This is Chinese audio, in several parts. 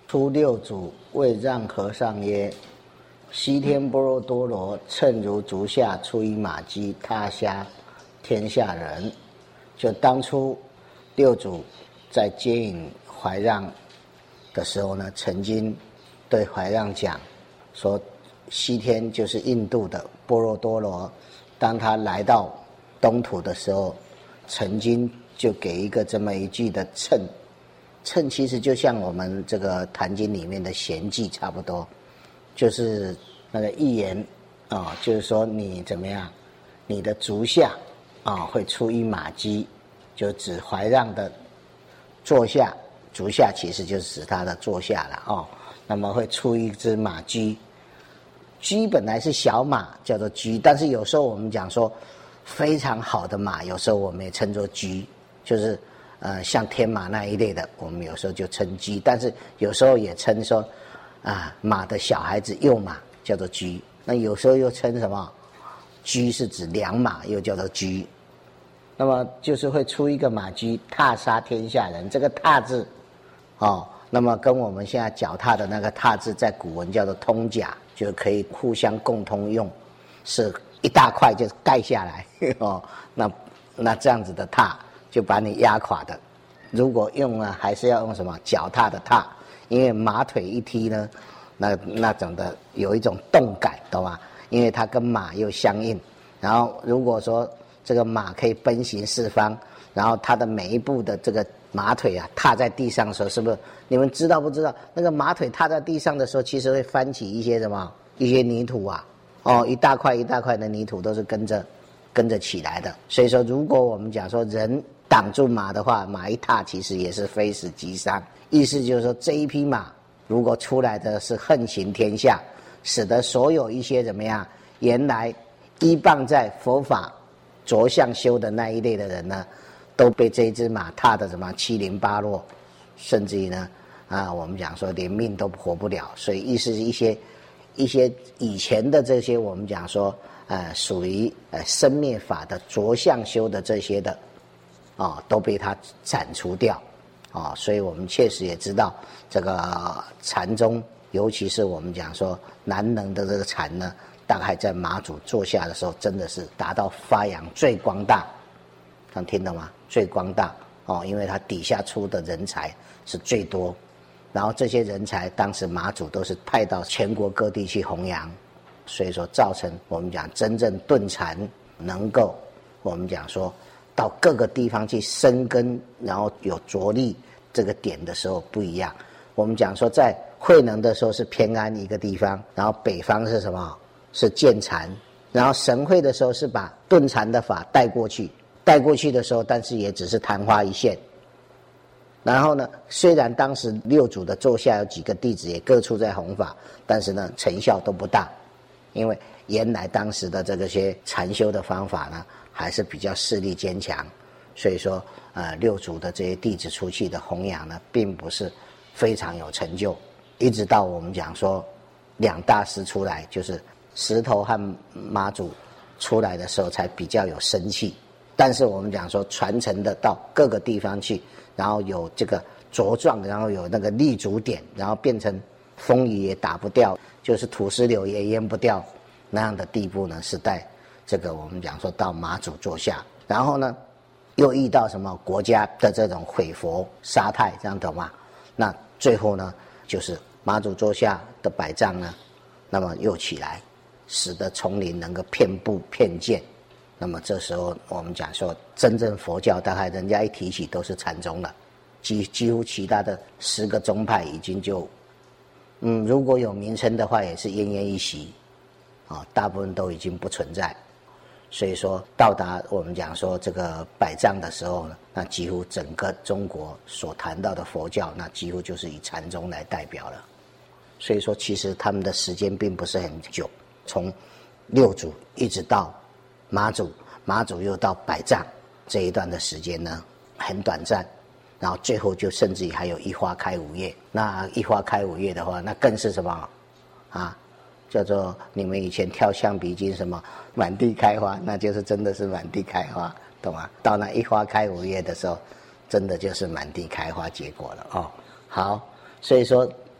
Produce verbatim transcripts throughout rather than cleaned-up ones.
初六祖谓让和尚曰：西天般若多罗，乘如足下，出于马机，他下天下人。就当初六祖在接引怀让的时候呢，曾经对怀让讲说，西天就是印度的般若多罗，当他来到东土的时候，曾经就给一个这么一句的乘，乘其实就像我们这个《坛经》里面的贤偈差不多，就是那个预言啊、哦，就是说你怎么样，你的足下啊、哦、会出一马机，就指怀让的座下，足下其实就是指他的座下了哦。那么会出一只马驹，驹本来是小马，叫做驹，但是有时候我们讲说非常好的马，有时候我们也称作驹，就是呃像天马那一类的，我们有时候就称驹，但是有时候也称说啊马的小孩子幼马叫做驹，那有时候又称什么驹是指良马，又叫做驹。那么就是会出一个马驹，踏杀天下人。这个踏字哦，那么跟我们现在脚踏的那个踏字，在古文叫做通假，就可以互相共通用，是一大块就盖下来哦。那那这样子的踏就把你压垮的。如果用呢，还是要用什么脚踏的踏，因为马腿一踢呢，那那种的有一种动感，懂吗？因为它跟马又相应。然后如果说这个马可以奔行四方，然后它的每一步的这个马腿啊踏在地上的时候，是不是你们知道不知道？那个马腿踏在地上的时候，其实会翻起一些什么一些泥土啊，哦，一大块一大块的泥土都是跟着跟着起来的。所以说，如果我们讲说人挡住马的话，马一踏其实也是非死即伤。意思就是说，这一匹马如果出来的是横行天下，使得所有一些怎么样，原来依傍在佛法着相修的那一类的人呢，都被这一只马踏的什么七零八落，甚至于呢，啊，我们讲说连命都活不了。所以意思是一些一些以前的这些我们讲说，呃，属于呃生灭法的着相修的这些的，啊、哦，都被他斩除掉，啊、哦，所以我们确实也知道这个禅宗，尤其是我们讲说南能的这个禅呢，大概在马祖坐下的时候，真的是达到发扬最光大，能听懂吗？最光大哦，因为他底下出的人才是最多，然后这些人才当时马祖都是派到全国各地去弘扬，所以说造成我们讲真正顿禅能够我们讲说到各个地方去生根，然后有着力这个点的时候不一样。我们讲说在慧能的时候是偏安一个地方，然后北方是什么？是见禅，然后神会的时候是把顿禅的法带过去，带过去的时候，但是也只是昙花一现。然后呢，虽然当时六祖的座下有几个弟子也各处在弘法，但是呢，成效都不大，因为原来当时的这个些禅修的方法呢，还是比较势力坚强，所以说，呃，六祖的这些弟子出去的弘扬呢，并不是非常有成就。一直到我们讲说两大师出来，就是石头和马祖出来的时候才比较有生气。但是我们讲说传承的到各个地方去，然后有这个茁壮，然后有那个立足点，然后变成风雨也打不掉，就是土石流也淹不掉那样的地步呢，是在这个我们讲说到马祖座下，然后呢又遇到什么国家的这种毁佛杀害，这样懂吗？那最后呢就是马祖座下的百丈呢，那么又起来，使得丛林能够遍布遍见。那么这时候我们讲说，真正佛教大概人家一提起都是禅宗了，几几乎其他的十个宗派已经就，嗯，如果有名称的话，也是奄奄一息，啊、哦，大部分都已经不存在。所以说，到达我们讲说这个百丈的时候呢，那几乎整个中国所谈到的佛教，那几乎就是以禅宗来代表了。所以说，其实他们的时间并不是很久，从六祖一直到马祖，马祖又到百丈，这一段的时间呢很短暂，然后最后就甚至于还有一花开五叶。那一花开五叶的话，那更是什么啊？叫做你们以前跳橡皮筋什么满地开花，那就是真的是满地开花，懂吗？到那一花开五叶的时候，真的就是满地开花结果了哦。好，所以说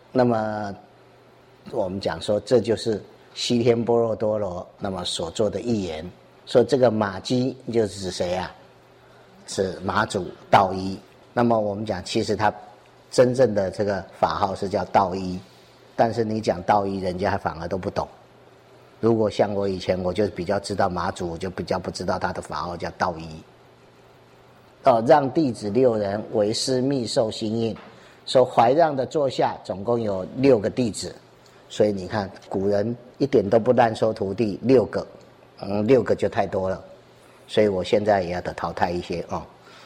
那么我们讲说，这就是西天般若多罗那么所做的预言，说这个马基就是指谁啊？是马祖道一。那么我们讲，其实他真正的这个法号是叫道一，但是你讲道一，人家反而都不懂。如果像我以前，我就比较知道马祖，我就比较不知道他的法号叫道一。哦，让弟子六人为师密授心印，说怀让的座下总共有六个弟子，所以你看古人一点都不滥收徒弟，六个，嗯，六个就太多了，所以我现在也要得淘汰一些哦。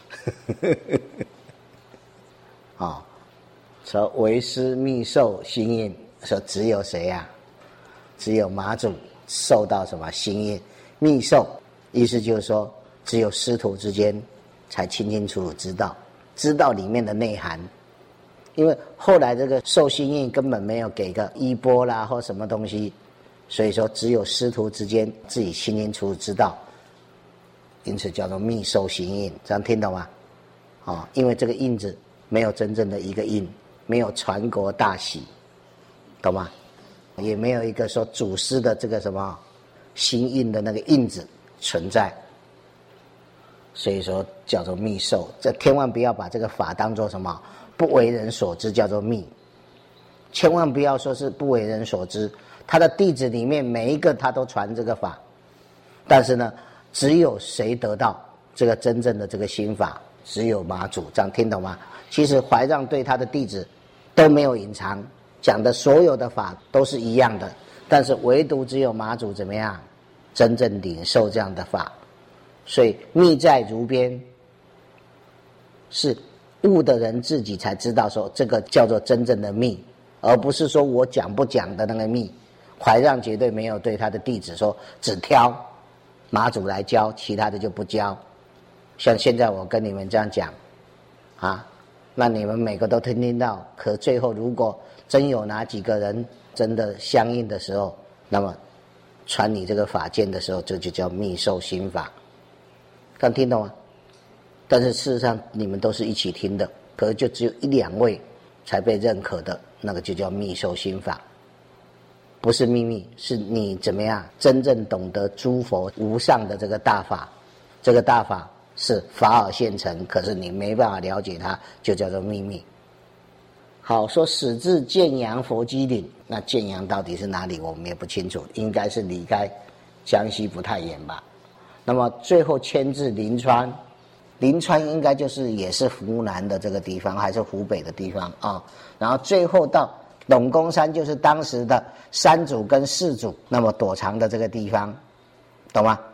啊、哦，说为师密授心印，说只有谁呀、啊？只有马祖受到什么心印？密授，意思就是说，只有师徒之间才清清楚楚知道，知道里面的内涵。因为后来这个受心印根本没有给个衣钵啦或什么东西，所以说只有师徒之间自己清清楚楚知道，因此叫做密授心印。这样听懂吗？哦，因为这个印子没有真正的一个印，没有传国大喜，懂吗？也没有一个说祖师的这个什么心印的那个印子存在，所以说叫做密授。这千万不要把这个法当作什么不为人所知，叫做密。千万不要说是不为人所知，他的弟子里面每一个他都传这个法，但是呢，只有谁得到这个真正的这个心法，只有马祖。这样听懂吗？其实怀让对他的弟子都没有隐藏，讲的所有的法都是一样的，但是唯独只有马祖怎么样真正领受这样的法。所以密在如边，是悟的人自己才知道说这个叫做真正的密，而不是说我讲不讲的那个密。怀让绝对没有对他的弟子说只挑马祖来教，其他的就不教。像现在我跟你们这样讲啊，那你们每个都听听到，可最后如果真有哪几个人真的相应的时候，那么传你这个法剑的时候，这就叫密授心法。刚听懂吗？但是事实上你们都是一起听的，可是就只有一两位才被认可的，那个就叫密授心法。不是秘密，是你怎么样真正懂得诸佛无上的这个大法，这个大法是法尔现成，可是你没办法了解它，就叫做秘密。好，说始至建阳佛基岭，那建阳到底是哪里我们也不清楚，应该是离开江西不太远吧。那么最后迁至临川，临川应该就是也是湖南的这个地方，还是湖北的地方啊。然后最后到董公山，就是当时的三祖跟四祖那么躲藏的这个地方，懂吗？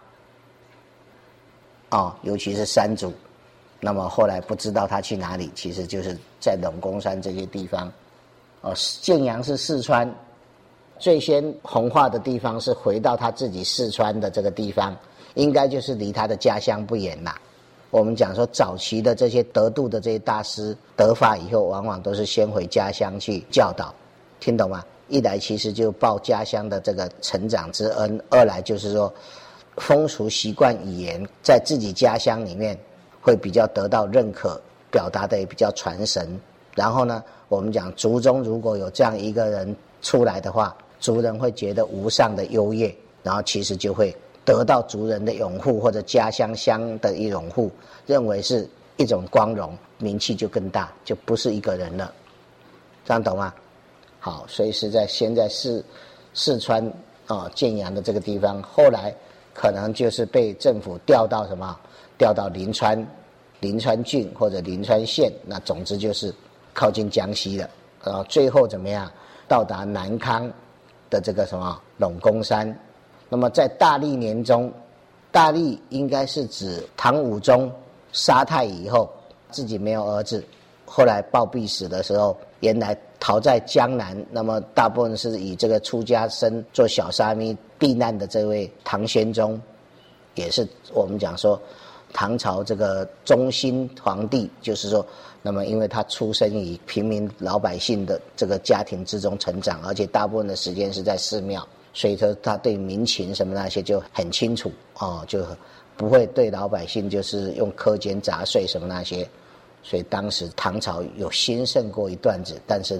哦，尤其是三祖，那么后来不知道他去哪里，其实就是在董公山这些地方。哦，建阳是四川，最先弘化的地方是回到他自己四川的这个地方，应该就是离他的家乡不远啦。我们讲说早期的这些得度的这些大师得法以后，往往都是先回家乡去教导，听懂吗？一来其实就报家乡的这个成长之恩，二来就是说风俗习惯语言在自己家乡里面会比较得到认可，表达的也比较传神。然后呢，我们讲族中如果有这样一个人出来的话，族人会觉得无上的优越，然后其实就会得到族人的拥护，或者家乡乡的一拥护，认为是一种光荣，名气就更大，就不是一个人了。这样懂吗？好，所以是在现在四四川啊、哦、建阳的这个地方，后来可能就是被政府调到什么，调到临川临川郡或者临川县，那总之就是靠近江西了。然后最后怎么样到达南康的这个什么陇公山。那么在大历年中，大历应该是指唐武宗杀太以后自己没有儿子，后来暴毙死的时候，原来逃在江南，那么大部分是以这个出家僧做小沙弥避难的这位唐玄宗，也是我们讲说唐朝这个中兴皇帝，就是说那么因为他出生于平民老百姓的这个家庭之中成长，而且大部分的时间是在寺庙，所以说他对民情什么那些就很清楚哦，就不会对老百姓就是用苛捐杂税什么那些。所以当时唐朝有兴盛过一段子，但是呢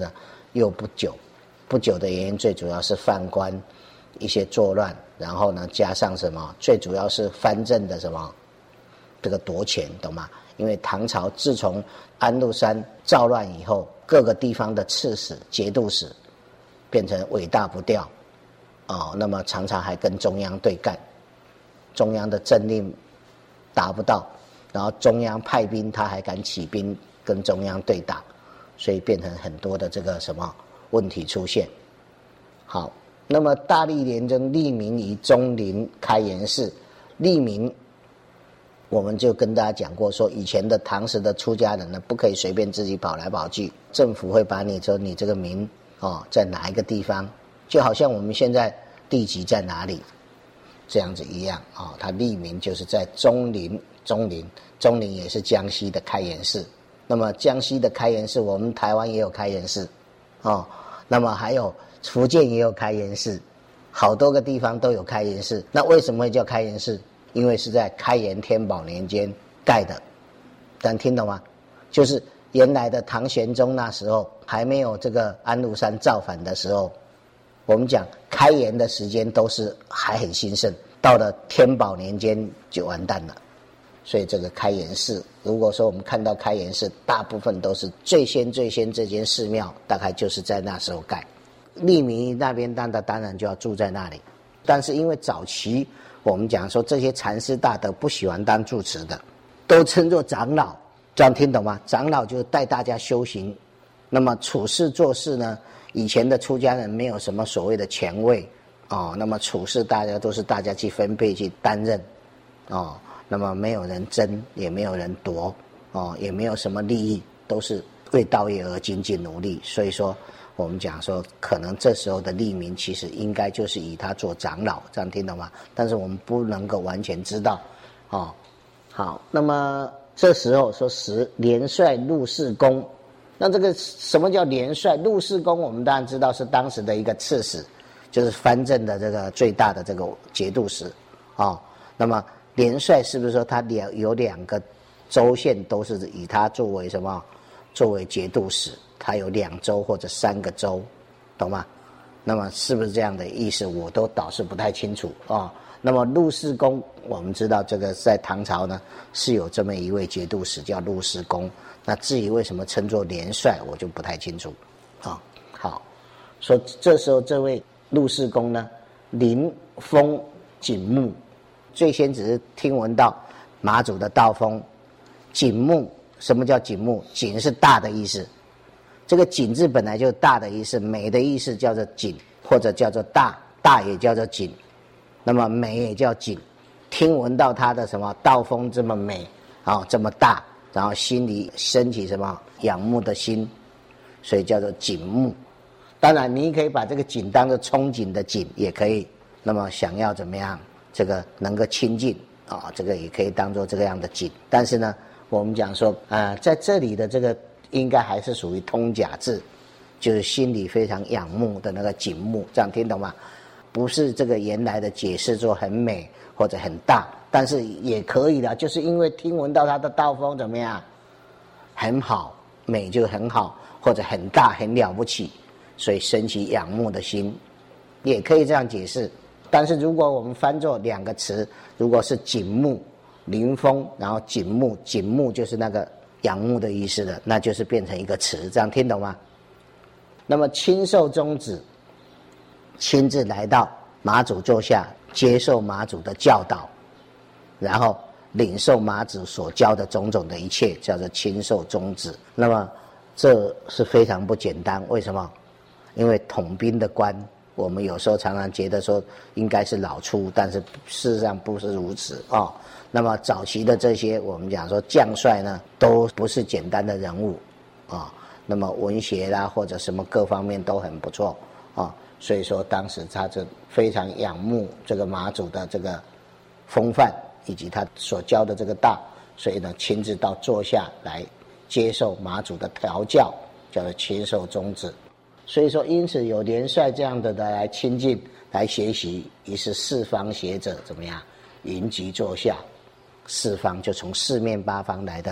又不久，不久的原因最主要是犯官一些作乱，然后呢加上什么，最主要是藩镇的什么这个夺权，懂吗？因为唐朝自从安禄山造乱以后，各个地方的刺史、节度使变成尾大不掉，哦，那么常常还跟中央对干，中央的政令达不到，然后中央派兵，他还敢起兵跟中央对打，所以变成很多的这个什么问题出现。好，那么大历年间立名于中陵开元寺，立名我们就跟大家讲过，说以前的唐时的出家人呢，不可以随便自己跑来跑去，政府会把你说你这个名哦在哪一个地方，就好像我们现在地籍在哪里这样子一样啊、哦。他立名就是在中陵，中陵，中陵也是江西的开元寺。那么江西的开元寺，我们台湾也有开元寺哦。那么还有福建也有开元寺，好多个地方都有开元寺。那为什么会叫开元寺？因为是在开元天宝年间盖的，大家听懂吗？就是原来的唐玄宗那时候还没有这个安禄山造反的时候，我们讲开元的时间都是还很兴盛，到了天宝年间就完蛋了。所以这个开元寺，如果说我们看到开元寺，大部分都是最先最先这间寺庙，大概就是在那时候盖。立民那边当然当然就要住在那里，但是因为早期我们讲说这些禅师大德不喜欢当住持的，都称作长老，这样听懂吗？长老就带大家修行。那么处事做事呢，以前的出家人没有什么所谓的权位哦，那么处事大家都是大家去分配去担任哦，那么没有人争，也没有人夺哦，也没有什么利益，都是为道业而精进努力。所以说我们讲说，可能这时候的立民其实应该就是以他做长老，这样听懂吗？但是我们不能够完全知道，哦，好，那么这时候说十连帅陆氏公，那这个什么叫连帅？陆氏公我们当然知道是当时的一个刺史，就是藩镇的这个最大的这个节度使，哦，那么连帅是不是说他两有两个州县都是以他作为什么？作为节度使？他有两州或者三个州，懂吗？那么是不是这样的意思？我都倒是不太清楚啊、哦。那么陆氏公，我们知道这个在唐朝呢是有这么一位节度使叫陆氏公。那至于为什么称作连帅，我就不太清楚啊、哦。好，说这时候这位陆氏公呢，临风景穆，最先只是听闻到马祖的道风，景穆，什么叫景穆？景是大的意思。这个景字本来就大的意思，美的意思叫做景，或者叫做大，大也叫做景，那么美也叫景。听闻到他的什么道风这么美啊、哦，这么大，然后心里升起什么仰慕的心，所以叫做景穆。当然你可以把这个景当作憧憬的景也可以，那么想要怎么样这个能够亲近啊、哦，这个也可以当作这个样的景。但是呢我们讲说啊、呃，在这里的这个应该还是属于通假字，就是心里非常仰慕的那个景穆，这样听懂吗？不是这个原来的解释做很美或者很大，但是也可以的，就是因为听闻到他的道风怎么样，很好，美就很好，或者很大很了不起，所以升起仰慕的心，也可以这样解释。但是如果我们翻作两个词，如果是景穆临风，然后景穆，景穆就是那个仰慕的意思的，那就是变成一个词，这样听懂吗？那么亲受宗旨，亲自来到马祖座下，接受马祖的教导，然后领受马祖所教的种种的一切，叫做亲受宗旨。那么这是非常不简单，为什么？因为统兵的官，我们有时候常常觉得说应该是老粗，但是事实上不是如此啊、哦。那么早期的这些我们讲说将帅呢，都不是简单的人物啊、哦。那么文学啦或者什么各方面都很不错啊、哦。所以说当时他就非常仰慕这个马祖的这个风范以及他所教的这个道，所以呢亲自到座下来接受马祖的调教，叫做亲受宗旨。所以说因此有连帅这样的来亲近来学习，于是四方学者怎么样云集座下，四方就从四面八方来的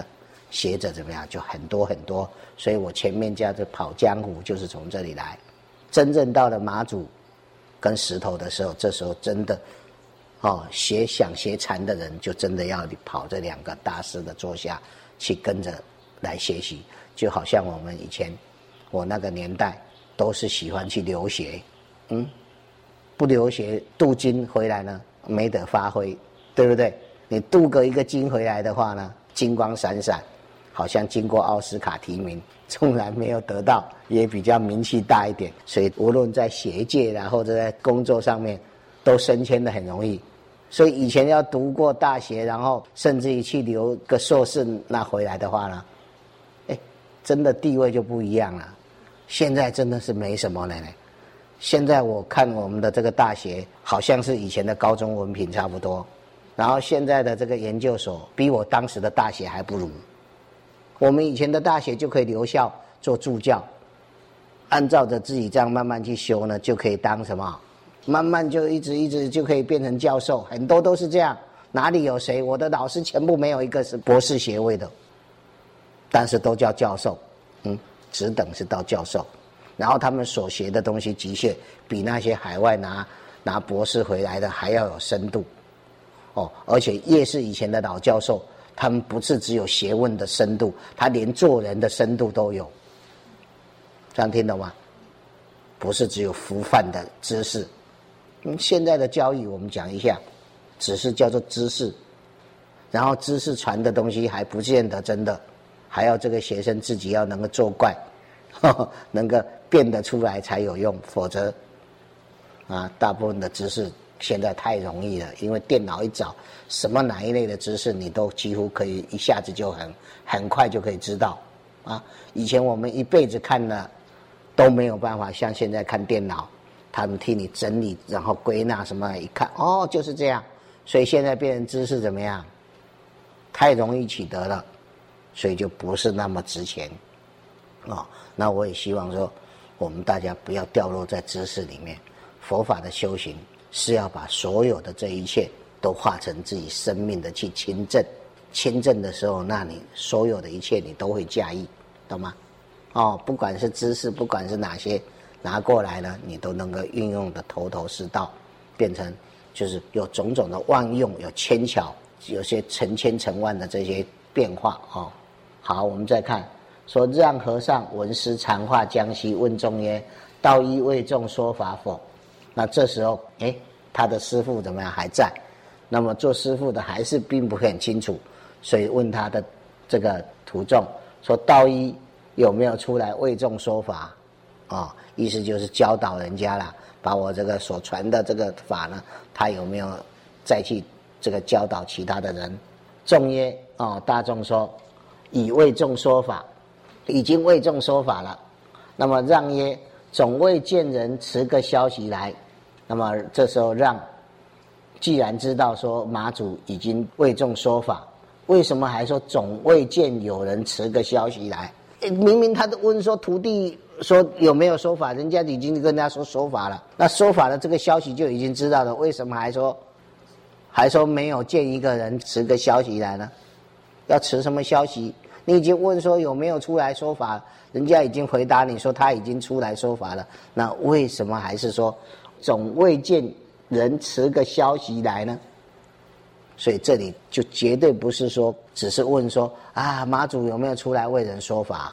学者怎么样就很多很多，所以我前面叫做跑江湖就是从这里来。真正到了马祖跟石头的时候，这时候真的哦，学想学禅的人就真的要跑这两个大师的座下去跟着来学习，就好像我们以前我那个年代都是喜欢去留学，嗯，不留学镀金回来呢没得发挥，对不对？你镀个一个金回来的话呢，金光闪闪，好像经过奥斯卡提名，纵然没有得到，也比较名气大一点。所以无论在学界啦，或者在工作上面，都升迁的很容易。所以以前要读过大学，然后甚至于去留个硕士，那回来的话呢，哎，真的地位就不一样了。现在真的是没什么了呢。现在我看我们的这个大学，好像是以前的高中文凭差不多，然后现在的这个研究所，比我当时的大学还不如。我们以前的大学就可以留校做助教，按照着自己这样慢慢去修呢，就可以当什么，慢慢就一直一直就可以变成教授，很多都是这样。哪里有谁？我的老师全部没有一个是博士学位的，但是都叫教授，嗯，只等是到教授。然后他们所学的东西的确比那些海外拿拿博士回来的还要有深度，哦，而且越是以前的老教授，他们不是只有学问的深度，他连做人的深度都有。这样听懂吗？不是只有浮泛的知识。嗯，现在的教育我们讲一下，只是叫做知识，然后知识传的东西还不见得真的，还要这个学生自己要能够作怪，呵呵，能够变得出来才有用，否则啊，大部分的知识现在太容易了，因为电脑一找，什么哪一类的知识你都几乎可以一下子就很很快就可以知道啊。以前我们一辈子看了都没有办法像现在看电脑，他们替你整理然后归纳什么，一看哦就是这样。所以现在变成知识怎么样？太容易取得了，所以就不是那么值钱啊、哦。那我也希望说，我们大家不要掉落在知识里面。佛法的修行是要把所有的这一切都化成自己生命的去亲证，亲证的时候，那你所有的一切你都会驾驭，懂吗？哦，不管是知识，不管是哪些拿过来了，你都能够运用的头头是道，变成就是有种种的万用，有千巧，有些成千成万的这些变化哦。好，我们再看说，让和尚闻师禅话将息，问众曰：道一为众说法否？那这时候，哎，他的师父怎么样还在？那么做师父的还是并不很清楚，所以问他的这个徒众说：道一有没有出来为众说法？啊、哦，意思就是教导人家啦，把我这个所传的这个法呢，他有没有再去这个教导其他的人？众曰：哦，大众说已为众说法，已经为众说法了。那么让曰：总未见人持个消息来。那么这时候让既然知道说马祖已经为众说法，为什么还说总未见有人持个消息来？明明他都问说徒弟说有没有说法，人家已经跟他说说法了，那说法的这个消息就已经知道了，为什么还说还说没有见一个人持个消息来呢？要持什么消息？你已经问说有没有出来说法，人家已经回答你说他已经出来说法了，那为什么还是说总未见人持个消息来呢？所以这里就绝对不是说只是问说啊马祖有没有出来为人说法，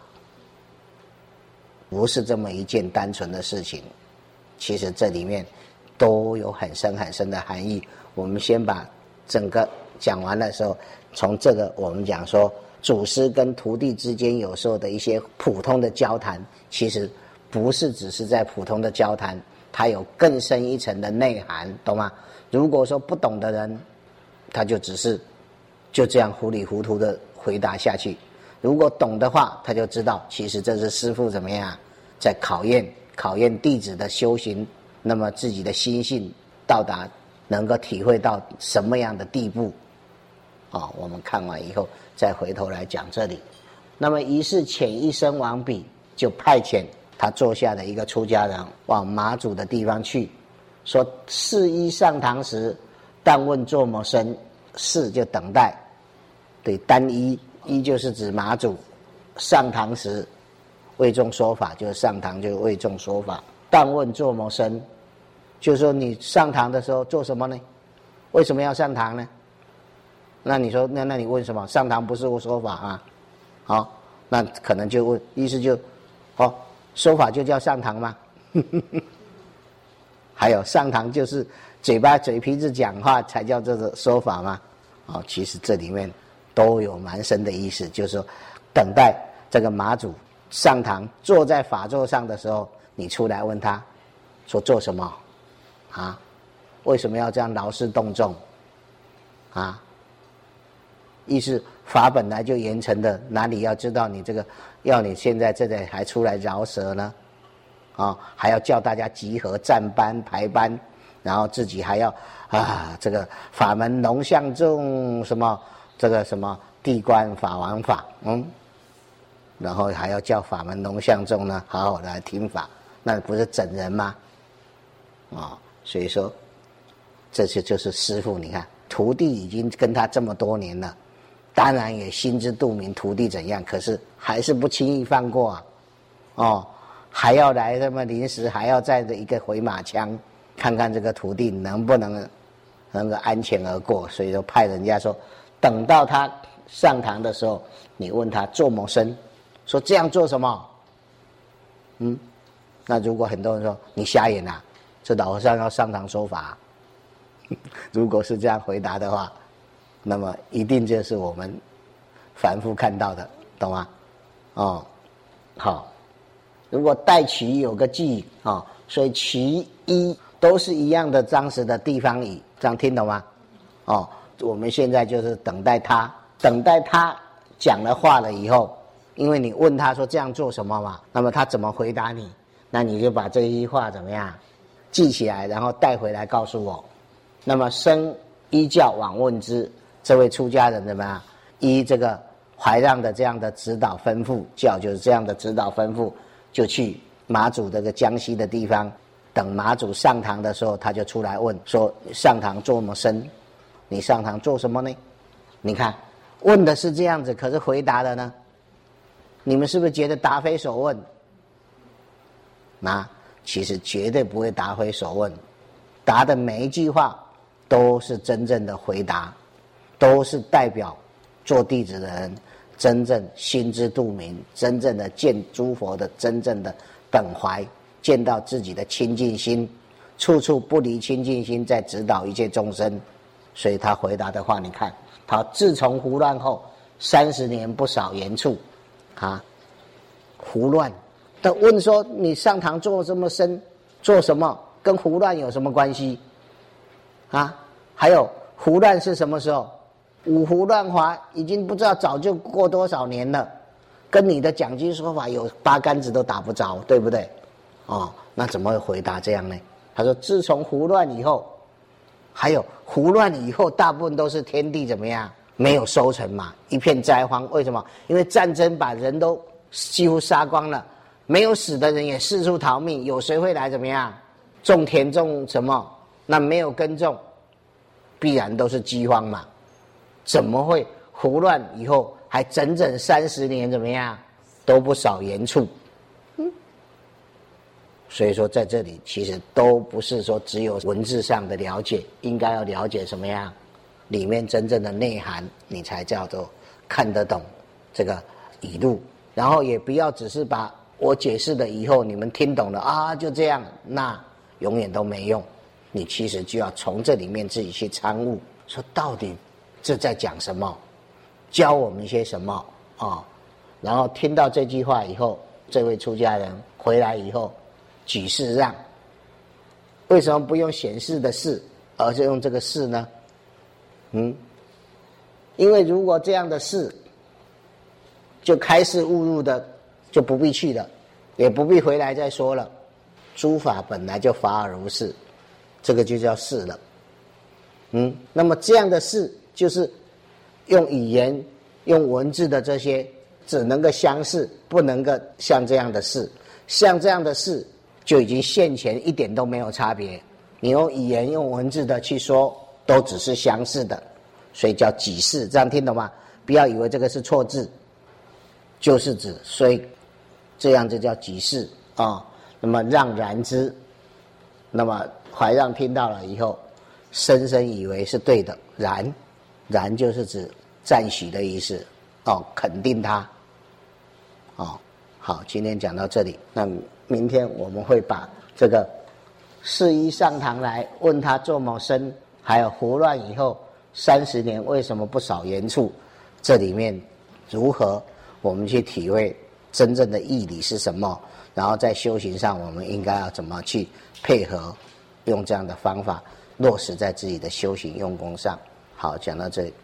不是这么一件单纯的事情。其实这里面都有很深很深的含义。我们先把整个讲完的时候，从这个我们讲说祖师跟徒弟之间有时候的一些普通的交谈，其实不是只是在普通的交谈，它有更深一层的内涵，懂吗？如果说不懂的人，他就只是就这样糊里糊涂的回答下去，如果懂的话，他就知道其实这是师父怎么样在考验考验弟子的修行，那么自己的心性到达能够体会到什么样的地步。哦，我们看完以后再回头来讲这里。那么于是遣一声王比，就派遣他座下的一个出家人往马祖的地方去，说是一上堂时，但问作么身，是就等待，对，单一一就是指马祖上堂时为众说法，就是上堂就为众说法。但问作谋生，就是说你上堂的时候做什么呢？为什么要上堂呢？那你说，那那你问什么？上堂不是我说法啊？好，那可能就问，意思就，哦，说法就叫上堂吗？还有上堂就是嘴巴嘴皮子讲话才叫这个说法吗？哦，其实这里面都有蛮深的意思，就是说等待这个马祖上堂坐在法座上的时候，你出来问他说做什么啊？为什么要这样劳师动众啊？意思法本来就严惩的，哪里要知道你这个要你现在这里还出来饶舌呢？啊、哦，还要叫大家集合站班排班，然后自己还要啊这个法门龙象众什么这个什么地观法王法，嗯，然后还要叫法门龙象众呢好好的来听法，那不是整人吗？啊、哦，所以说这些就是师父，你看徒弟已经跟他这么多年了，当然也心知肚明徒弟怎样，可是还是不轻易放过啊，哦。还要来这么临时，还要再的一个回马枪，看看这个徒弟能不能能够安全而过。所以说派人家说，等到他上堂的时候，你问他做某生，说这样做什么？嗯，那如果很多人说你瞎眼啊，这老和尚要上堂说法，如果是这样回答的话，那么一定就是我们凡夫看到的，懂吗？哦，好。如果带其有个记啊、哦，所以其一都是一样的当时的地方语，这样听懂吗？哦，我们现在就是等待他，等待他讲了话了以后，因为你问他说这样做什么嘛，那么他怎么回答你？那你就把这一句话怎么样记起来，然后带回来告诉我。那么生依教往问之，这位出家人怎么样？依这个怀让的这样的指导吩咐，教就是这样的指导吩咐。就去马祖这个江西的地方，等马祖上堂的时候，他就出来问说：“上堂做什么生？你上堂做什么呢？”你看，问的是这样子，可是回答的呢？你们是不是觉得答非所问？那其实绝对不会答非所问，答的每一句话都是真正的回答，都是代表做弟子的人真正心知肚明，真正的见诸佛的真正的本怀，见到自己的清净心，处处不离清净心，在指导一切众生。所以他回答的话，你看，他自从胡乱后三十年不少言处啊，胡乱他问说你上堂做这么深，做什么？跟胡乱有什么关系啊？还有胡乱是什么时候？五胡乱华已经不知道早就过多少年了，跟你的讲经说法有八竿子都打不着，对不对？哦，那怎么会回答这样呢？他说自从胡乱以后，还有胡乱以后大部分都是天地怎么样？没有收成嘛，一片灾荒。为什么？因为战争把人都几乎杀光了，没有死的人也四处逃命，有谁会来怎么样种田种什么？那没有耕种，必然都是饥荒嘛。怎么会胡乱以后还整整三十年怎么样都不少言处？嗯，所以说在这里其实都不是说只有文字上的了解，应该要了解什么样里面真正的内涵，你才叫做看得懂这个语录。然后也不要只是把我解释的以后你们听懂了啊就这样，那永远都没用。你其实就要从这里面自己去参悟，说到底这在讲什么，教我们一些什么啊、哦？然后听到这句话以后，这位出家人回来以后举示让，为什么不用显示的示，而是用这个示呢？嗯，因为如果这样的示就开示误入的，就不必去了，也不必回来再说了。诸法本来就法而无事，这个就叫示了。嗯，那么这样的示就是用语言用文字的这些只能够相似，不能够像这样的事，像这样的事就已经现前一点都没有差别。你用语言用文字的去说都只是相似的，所以叫己事，这样听懂吗？ 不要以为这个是错字，就是指虽，这样就叫即是啊、哦。那么让然之，那么怀让听到了以后，深深以为是对的，然，然就是指赞许的意思，哦，肯定他，哦，好，今天讲到这里，那明天我们会把这个四一上堂来问他做某生，还有胡乱以后三十年为什么不扫盐处，这里面如何我们去体会真正的义理是什么，然后在修行上我们应该要怎么去配合，用这样的方法落实在自己的修行用功上。好，讲到这里。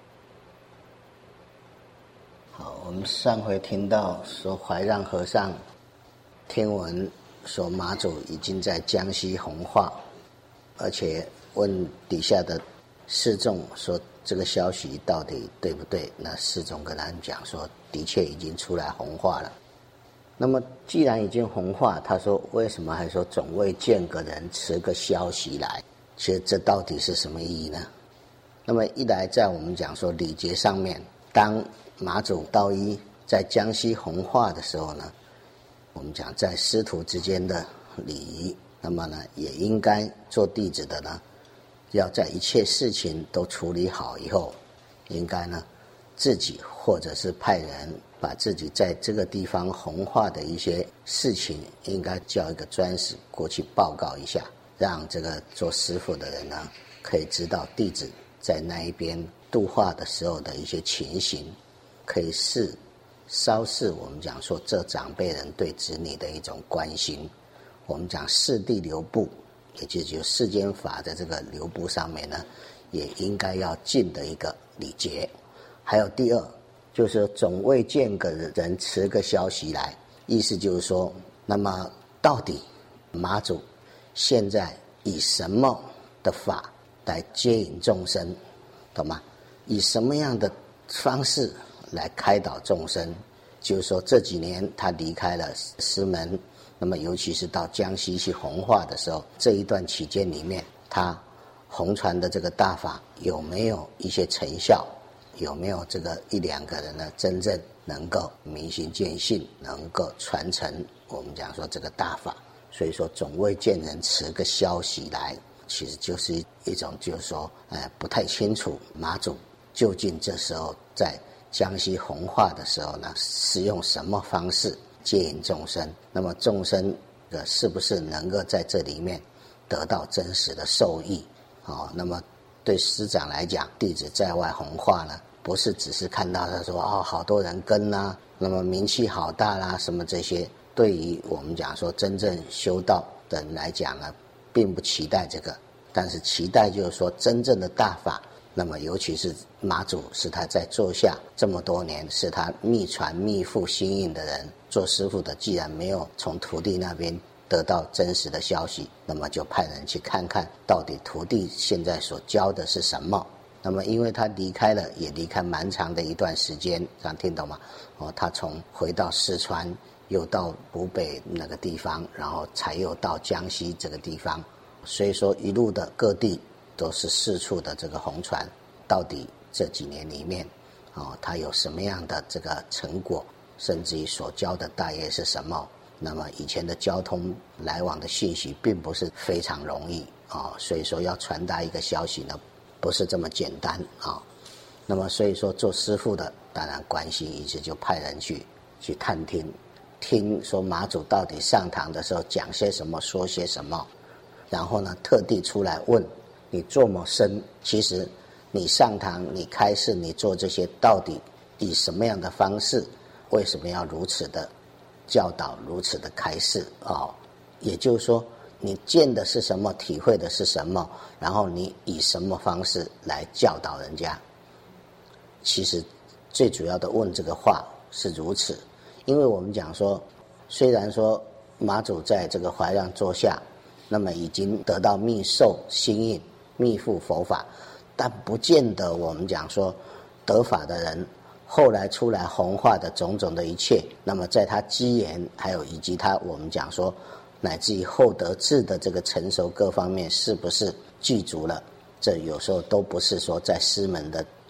好，我们上回听到说怀让和尚听闻说马祖已经在江西弘化，而且问底下的释众说这个消息到底对不对？那释众跟他们讲说，的确已经出来弘化了。那么既然已经弘化，他说为什么还说总未见个人持个消息来？其实这到底是什么意义呢？那么一来在我们讲说礼节上面，当马祖道一在江西弘化的时候呢，我们讲在师徒之间的礼仪，那么呢也应该做弟子的呢，要在一切事情都处理好以后，应该呢自己或者是派人把自己在这个地方弘化的一些事情，应该叫一个专使过去报告一下，让这个做师父的人呢可以知道弟子在那一边度化的时候的一些情形，可以是稍视我们讲说这长辈人对子女的一种关心。我们讲世谛流布，也就是世间法的这个流布上面呢，也应该要尽的一个礼节。还有第二，就是总未见个人持个消息来，意思就是说，那么到底马祖现在以什么的法来接引众生，懂吗？以什么样的方式来开导众生？就是说这几年他离开了师门，那么尤其是到江西去弘化的时候，这一段期间里面，他弘传的这个大法有没有一些成效？有没有这个一两个人呢真正能够明心见性，能够传承我们讲说这个大法？所以说总未见人持个消息来，其实就是一种就是说呃不太清楚马祖究竟这时候在江西弘化的时候呢是用什么方式接引众生，那么众生的是不是能够在这里面得到真实的受益、哦、那么对师长来讲，弟子在外弘化呢，不是只是看到他说哦好多人跟啦，那么名气好大啦，什么这些，对于我们讲说真正修道的人来讲呢，并不期待这个，但是期待就是说真正的大法。那么尤其是马祖是他在座下这么多年，是他密传密付心印的人，做师父的既然没有从徒弟那边得到真实的消息，那么就派人去看看到底徒弟现在所教的是什么。那么因为他离开了，也离开蛮长的一段时间，这样听懂吗？哦，他从回到四川，又到湖北那个地方，然后才又到江西这个地方，所以说一路的各地都是四处的这个弘传，到底这几年里面，哦，他有什么样的这个成果，甚至于所教的大业是什么？那么以前的交通来往的信息并不是非常容易啊、哦，所以说要传达一个消息呢，不是这么简单啊、哦。那么所以说做师父的当然关心，一直就派人去去探听，听说马祖到底上堂的时候讲些什么，说些什么，然后呢特地出来问你做某生，其实你上堂你开示你做这些到底以什么样的方式，为什么要如此的教导，如此的开示、哦、也就是说你见的是什么，体会的是什么，然后你以什么方式来教导人家。其实最主要的问这个话是如此，因为我们讲说虽然说马祖在这个怀让座下，那么已经得到密授心印，密付佛法，但不见得我们讲说得法的人后来出来弘化的种种的一切，那么在他机缘还有以及他我们讲说乃至于后得智的这个成熟各方面是不是具足了，这有时候都不是说在师门的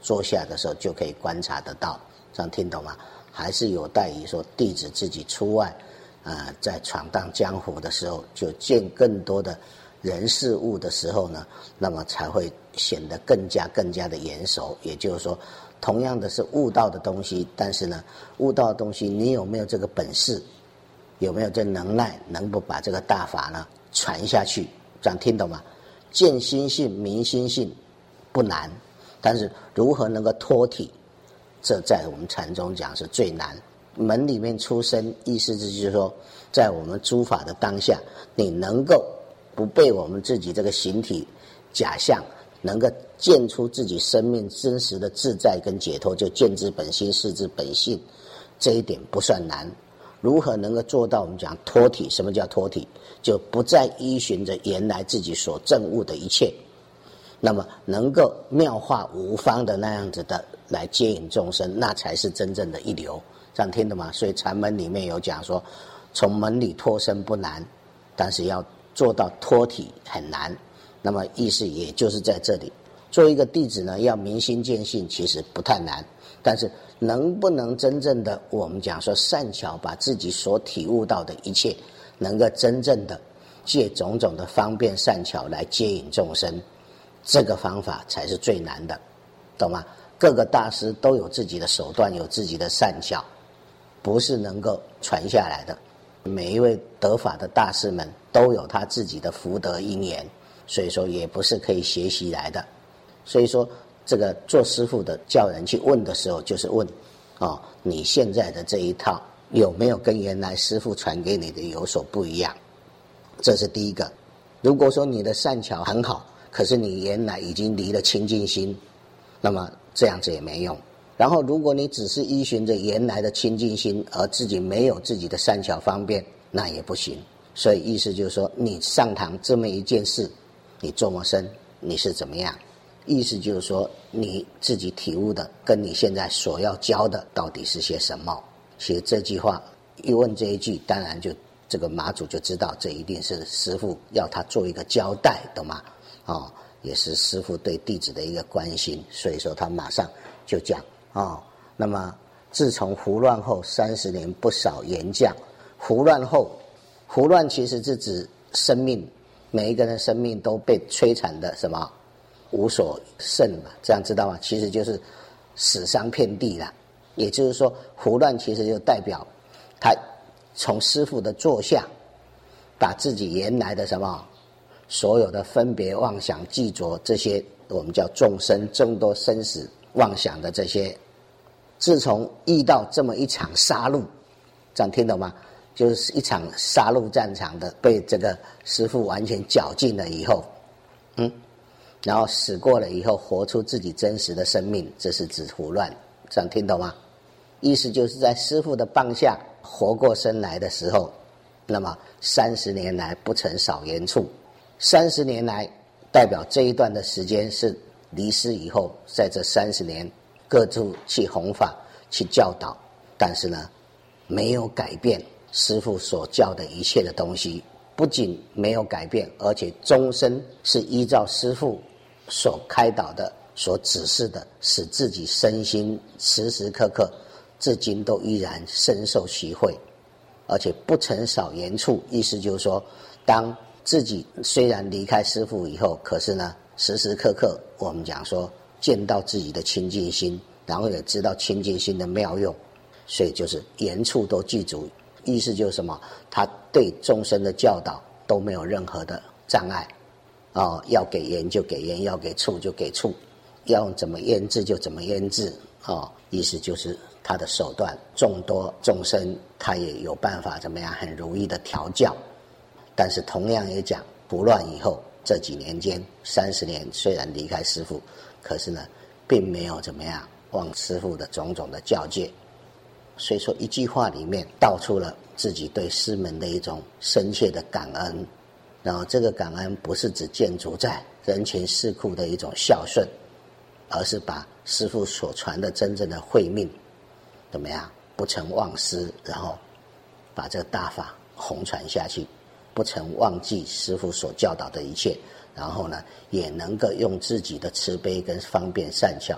坐下的时候就可以观察得到，这样听懂吗？还是有待于说弟子自己出外啊、呃，在闯荡江湖的时候，就见更多的人事物的时候呢，那么才会显得更加更加的严熟。也就是说，同样的是悟道的东西，但是呢，悟道的东西你有没有这个本事，有没有这能耐，能不把这个大法呢传下去？这样听懂吗？见心性、明心性不难，但是如何能够脱体，这在我们禅宗讲是最难。门里面出身，意思就是说，在我们诸法的当下，你能够不被我们自己这个形体假象，能够见出自己生命真实的自在跟解脱，就见之本心，视之本性，这一点不算难。如何能够做到我们讲脱体？什么叫脱体？就不再依循着原来自己所证悟的一切，那么能够妙化无方的那样子的来接引众生，那才是真正的一流。这样听懂吗？所以禅门里面有讲说，从门里脱身不难，但是要做到脱体很难。那么意思也就是在这里，做一个弟子呢，要明心见性，其实不太难，但是能不能真正的我们讲说善巧把自己所体悟到的一切，能够真正的借种种的方便善巧来接引众生，这个方法才是最难的，懂吗？各个大师都有自己的手段，有自己的善巧，不是能够传下来的。每一位得法的大师们都有他自己的福德因缘，所以说也不是可以学习来的。所以说这个做师父的叫人去问的时候，就是问哦，你现在的这一套有没有跟原来师父传给你的有所不一样？这是第一个。如果说你的善巧很好，可是你原来已经离了清净心，那么这样子也没用。然后如果你只是依循着原来的清净心，而自己没有自己的善巧方便，那也不行。所以意思就是说，你上堂这么一件事，你做么深，你是怎么样？意思就是说，你自己体悟的跟你现在所要教的到底是些什么？其实这句话一问这一句，当然就这个马祖就知道，这一定是师父要他做一个交代，懂吗？哦，也是师父对弟子的一个关心，所以说他马上就讲哦。那么自从胡乱后三十年，不少言将。胡乱后，胡乱其实是指生命，每一个人生命都被摧残的什么无所剩嘛，这样知道吗？其实就是死伤遍地了。也就是说，胡乱其实就代表他从师父的座下，把自己原来的什么所有的分别妄想记着这些我们叫众生众多生死妄想的这些，自从遇到这么一场杀戮，这样听懂吗？就是一场杀戮战场的被这个师父完全绞尽了以后，嗯，然后死过了以后，活出自己真实的生命，这是指胡乱，这样听懂吗？意思就是在师父的棒下活过生来的时候，那么三十年来不曾少言处。三十年来代表这一段的时间是离师以后，在这三十年各处去弘法去教导，但是呢没有改变师父所教的一切的东西，不仅没有改变，而且终身是依照师父所开导的所指示的，使自己身心时时刻刻至今都依然深受其惠，而且不曾少言处。意思就是说，当自己虽然离开师父以后，可是呢时时刻刻我们讲说见到自己的清净心，然后也知道清净心的妙用，所以就是言处都具足。意思就是什么？他对众生的教导都没有任何的障碍哦，要给言就给言，要给处就给处，要怎么腌制就怎么腌制哦。意思就是他的手段众多众生，他也有办法怎么样很如意的调教。但是同样也讲，胡乱以后这几年间三十年虽然离开师父，可是呢并没有怎么样忘师父的种种的教诫。所以说一句话里面道出了自己对师门的一种深切的感恩，然后这个感恩不是只建筑在人情世故的一种孝顺，而是把师父所传的真正的慧命怎么样不曾忘失，然后把这个大法弘传下去，不曾忘记师父所教导的一切，然后呢也能够用自己的慈悲跟方便善巧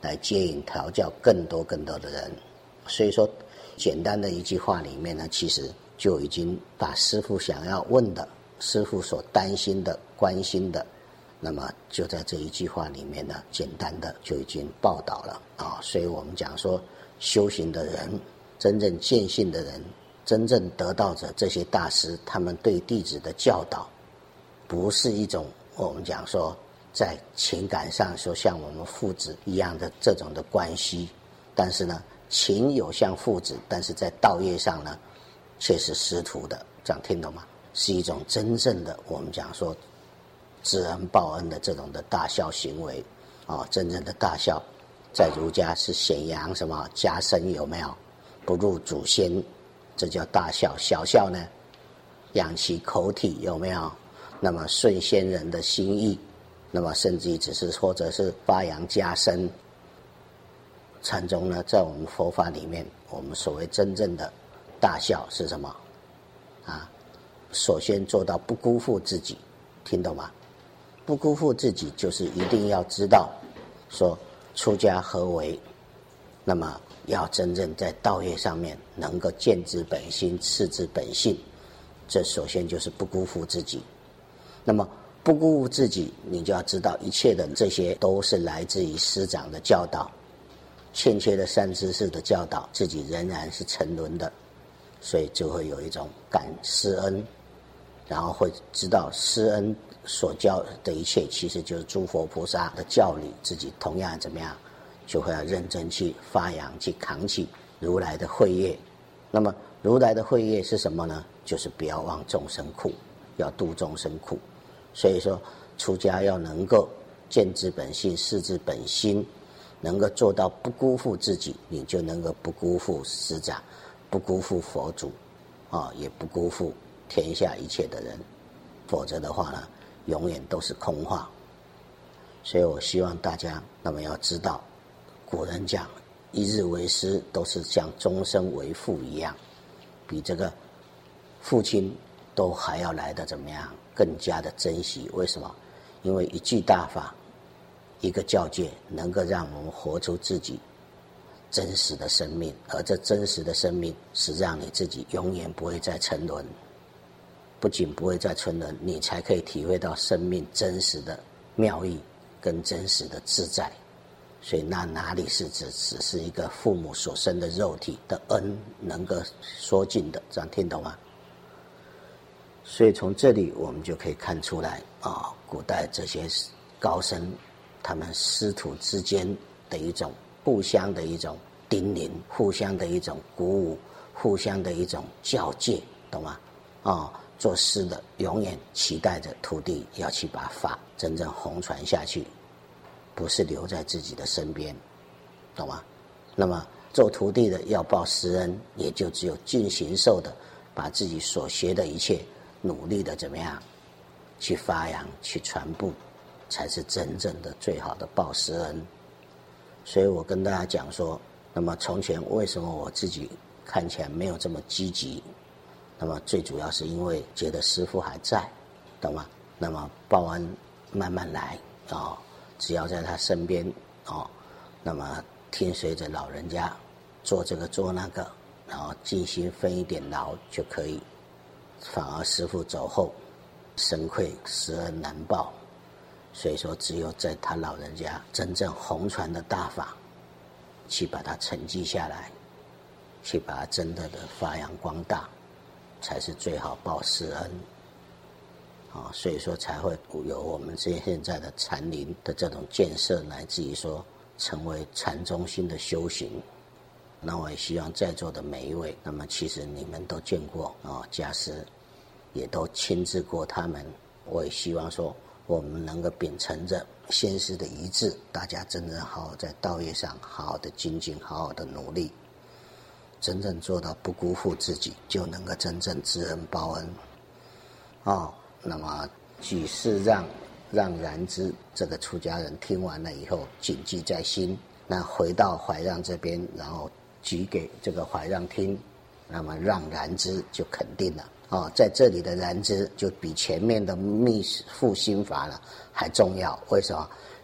来接引调教更多更多的人。所以说简单的一句话里面呢，其实就已经把师父想要问的，师父所担心的关心的，那么就在这一句话里面呢，简单的就已经报道了啊。所以我们讲说修行的人，真正见性的人，真正得道者，这些大师他们对弟子的教导不是一种我们讲说在情感上说像我们父子一样的这种的关系，但是呢情有像父子，但是在道业上呢却是师徒的，这样听懂吗？是一种真正的我们讲说知恩报恩的这种的大孝行为啊，真正的大孝在儒家是显扬什么家身，有没有？不入祖先，这叫大孝。小孝呢养其口体，有没有？那么顺先人的心意，那么甚至于只是或者是发扬家身。禅宗呢，在我们佛法里面，我们所谓真正的大孝是什么啊？首先做到不辜负自己，听懂吗？不辜负自己，就是一定要知道说出家何为，那么要真正在道业上面能够见之本心，视之本性，这首先就是不辜负自己。那么不辜负自己，你就要知道一切的这些都是来自于师长的教导，欠缺的善知识的教导，自己仍然是沉沦的，所以就会有一种感师恩，然后会知道师恩所教的一切其实就是诸佛菩萨的教理，自己同样怎么样就会要认真去发扬，去扛起如来的慧业。那么如来的慧业是什么呢？就是不要忘众生苦，要度众生苦。所以说出家要能够见之本性，视之本心，能够做到不辜负自己，你就能够不辜负师长，不辜负佛祖啊，也不辜负天下一切的人，否则的话呢永远都是空话。所以我希望大家那么要知道，古人讲一日为师都是像终身为父一样，比这个父亲都还要来的怎么样更加的珍惜。为什么？因为一句大法，一个教诫，能够让我们活出自己真实的生命，而这真实的生命是让你自己永远不会再沉沦。不仅不会再沉沦，你才可以体会到生命真实的妙意跟真实的自在。所以那哪里是只只是一个父母所生的肉体的恩能够说尽的，这样听懂吗？所以从这里我们就可以看出来啊，古代这些高僧他们师徒之间的一种互相的一种叮咛，互相的一种鼓舞，互相的一种教诫，懂吗？啊，做师的永远期待着徒弟要去把法真正弘传下去，不是留在自己的身边，懂吗？那么做徒弟的要报师恩，也就只有尽形受的把自己所学的一切努力的怎么样去发扬，去传播，才是真正的最好的报师恩。所以我跟大家讲说，那么从前为什么我自己看起来没有这么积极，那么最主要是因为觉得师父还在，懂吗？那么报恩慢慢来哦，只要在他身边哦，那么听随着老人家做这个做那个，然后尽心分一点劳就可以。反而师父走后，身愧师恩难报，所以说只有在他老人家真正弘传的大法，去把它沉积下来，去把它真的的发扬光大，才是最好报师恩啊。所以说才会有我们这现在的禅林的这种建设，乃至于说成为禅中心的修行。那我也希望在座的每一位，那么其实你们都见过啊，家师也都亲自过他们。我也希望说我们能够秉承着先师的遗志，大家真正好好在道业上好好的精进，好好的努力，真正做到不辜负自己，就能够真正知恩报恩哦。那么举世让让然之，这个出家人听完了以后谨记在心，那回到怀让这边，然后举给这个怀让听，那么让然之就肯定了啊、哦，在这里的然之就比前面的密付心法了还重要。为什么？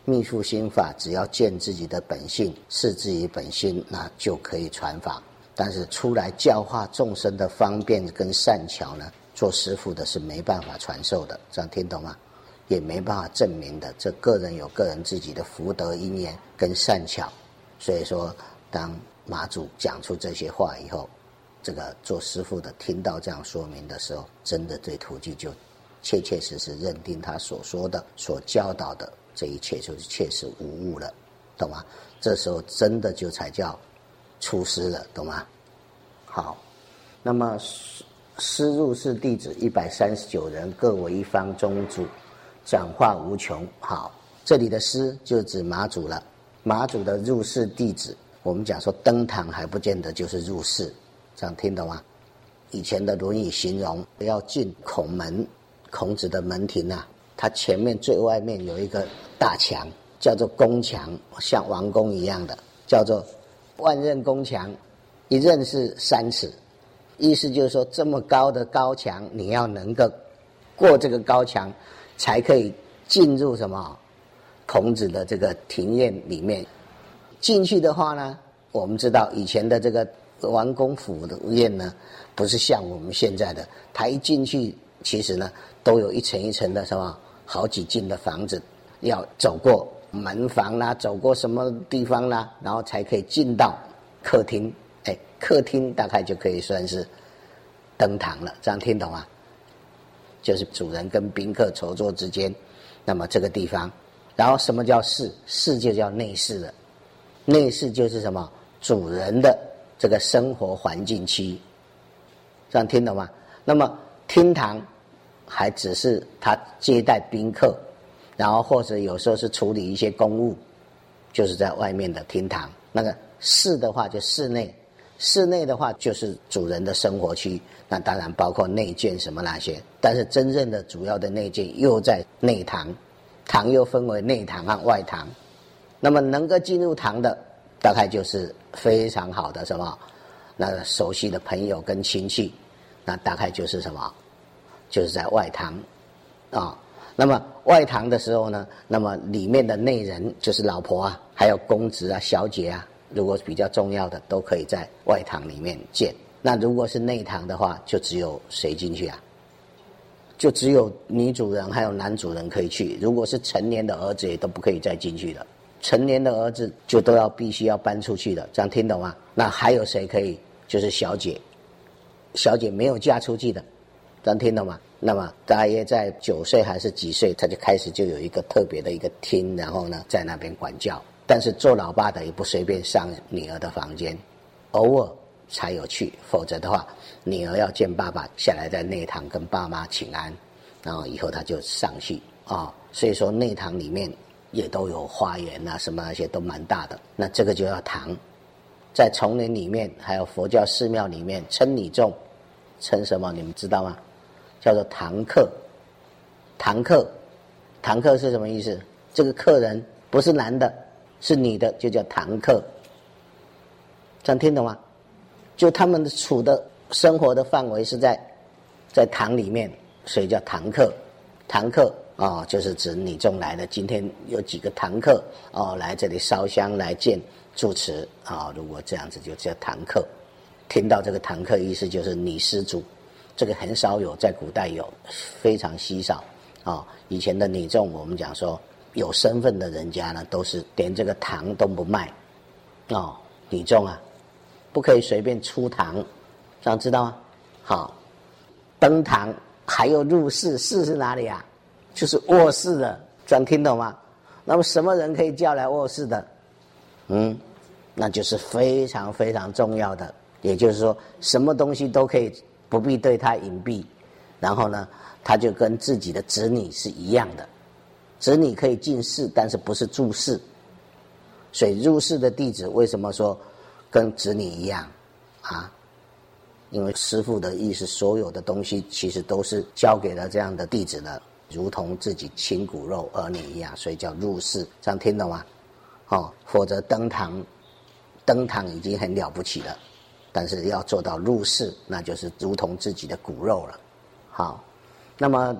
密复心法只要见自己的本性，是自己本心，那就可以传法。但是出来教化众生的方便跟善巧呢，做师父的是没办法传授的，这样听懂吗？也没办法证明的，这个人有个人自己的福德因缘跟善巧。所以说当马祖讲出这些话以后，这个做师父的听到这样说明的时候，真的对徒弟就切切实实认定他所说的所教导的这一切就是切实无误了，懂吗？这时候真的就才叫出师了，懂吗？好，那么师入室弟子一百三十九人，各为一方宗主，讲话无穷。好，这里的师就指马祖了。马祖的入室弟子，我们讲说登堂还不见得就是入室，这样听懂吗？以前的《论语》形容要进孔门，孔子的门庭啊，它前面最外面有一个大墙，叫做宫墙，像王宫一样的，叫做万仞宫墙，一仞是三尺，意思就是说这么高的高墙，你要能够过这个高墙，才可以进入什么孔子的这个庭院里面。进去的话呢，我们知道以前的这个王公府的院呢，不是像我们现在的，他一进去其实呢都有一层一层的什么好几进的房子，要走过门房啦，走过什么地方啦，然后才可以进到客厅。哎，客厅大概就可以算是登堂了，这样听懂吗？就是主人跟宾客筹坐之间，那么这个地方，然后什么叫室？室就叫内室了。内室就是什么？主人的这个生活环境区，这样听懂吗？那么厅堂还只是他接待宾客，然后或者有时候是处理一些公务，就是在外面的厅堂。那个室的话就室内，室内的话就是主人的生活区，那当然包括内眷什么那些，但是真正的主要的内眷又在内堂，堂又分为内堂和外堂。那么能够进入堂的，大概就是非常好的什么，那个熟悉的朋友跟亲戚，那大概就是什么，就是在外堂啊、哦。那么外堂的时候呢，那么里面的内人就是老婆啊，还有公子啊、小姐啊，如果比较重要的都可以在外堂里面见。那如果是内堂的话，就只有谁进去啊？就只有女主人还有男主人可以去，如果是成年的儿子也都不可以再进去了。成年的儿子就都要必须要搬出去的，这样听懂吗？那还有谁可以？就是小姐，小姐没有嫁出去的，这样听懂吗？那么大约在九岁还是几岁，他就开始就有一个特别的一个厅，然后呢在那边管教。但是做老爸的也不随便上女儿的房间，偶尔才有去，否则的话，女儿要见爸爸下来在内堂跟爸妈请安，然后以后他就上去啊、哦。所以说内堂里面也都有花园啊，什么那些都蛮大的。那这个就要堂，在丛林里面，还有佛教寺庙里面，称女众，称什么？你们知道吗？叫做堂客。堂客，堂客是什么意思？这个客人不是男的，是女的，就叫堂客。这样听懂吗？就他们的处的生活的范围是在在堂里面，所以叫堂客。堂客哦，就是指女众来的。今天有几个堂客哦，来这里烧香来见住持啊、哦。如果这样子就叫堂客。听到这个堂客，意思就是女施主，这个很少有，在古代有，非常稀少啊、哦。以前的女众，我们讲说有身份的人家呢，都是连这个堂都不卖哦。女众啊，不可以随便出堂，这样知道吗？好，登堂。还有入室，室是哪里啊？就是卧室的，这样听懂吗？那么什么人可以叫来卧室的？嗯，那就是非常非常重要的，也就是说，什么东西都可以不必对他隐蔽，然后呢，他就跟自己的子女是一样的，子女可以进室，但是不是住室。所以入室的弟子为什么说跟子女一样啊？因为师父的意思，所有的东西其实都是交给了这样的弟子的，如同自己亲骨肉儿女一样，所以叫入室。这样听懂吗？哦，否则登堂，登堂已经很了不起了，但是要做到入室，那就是如同自己的骨肉了。好，那么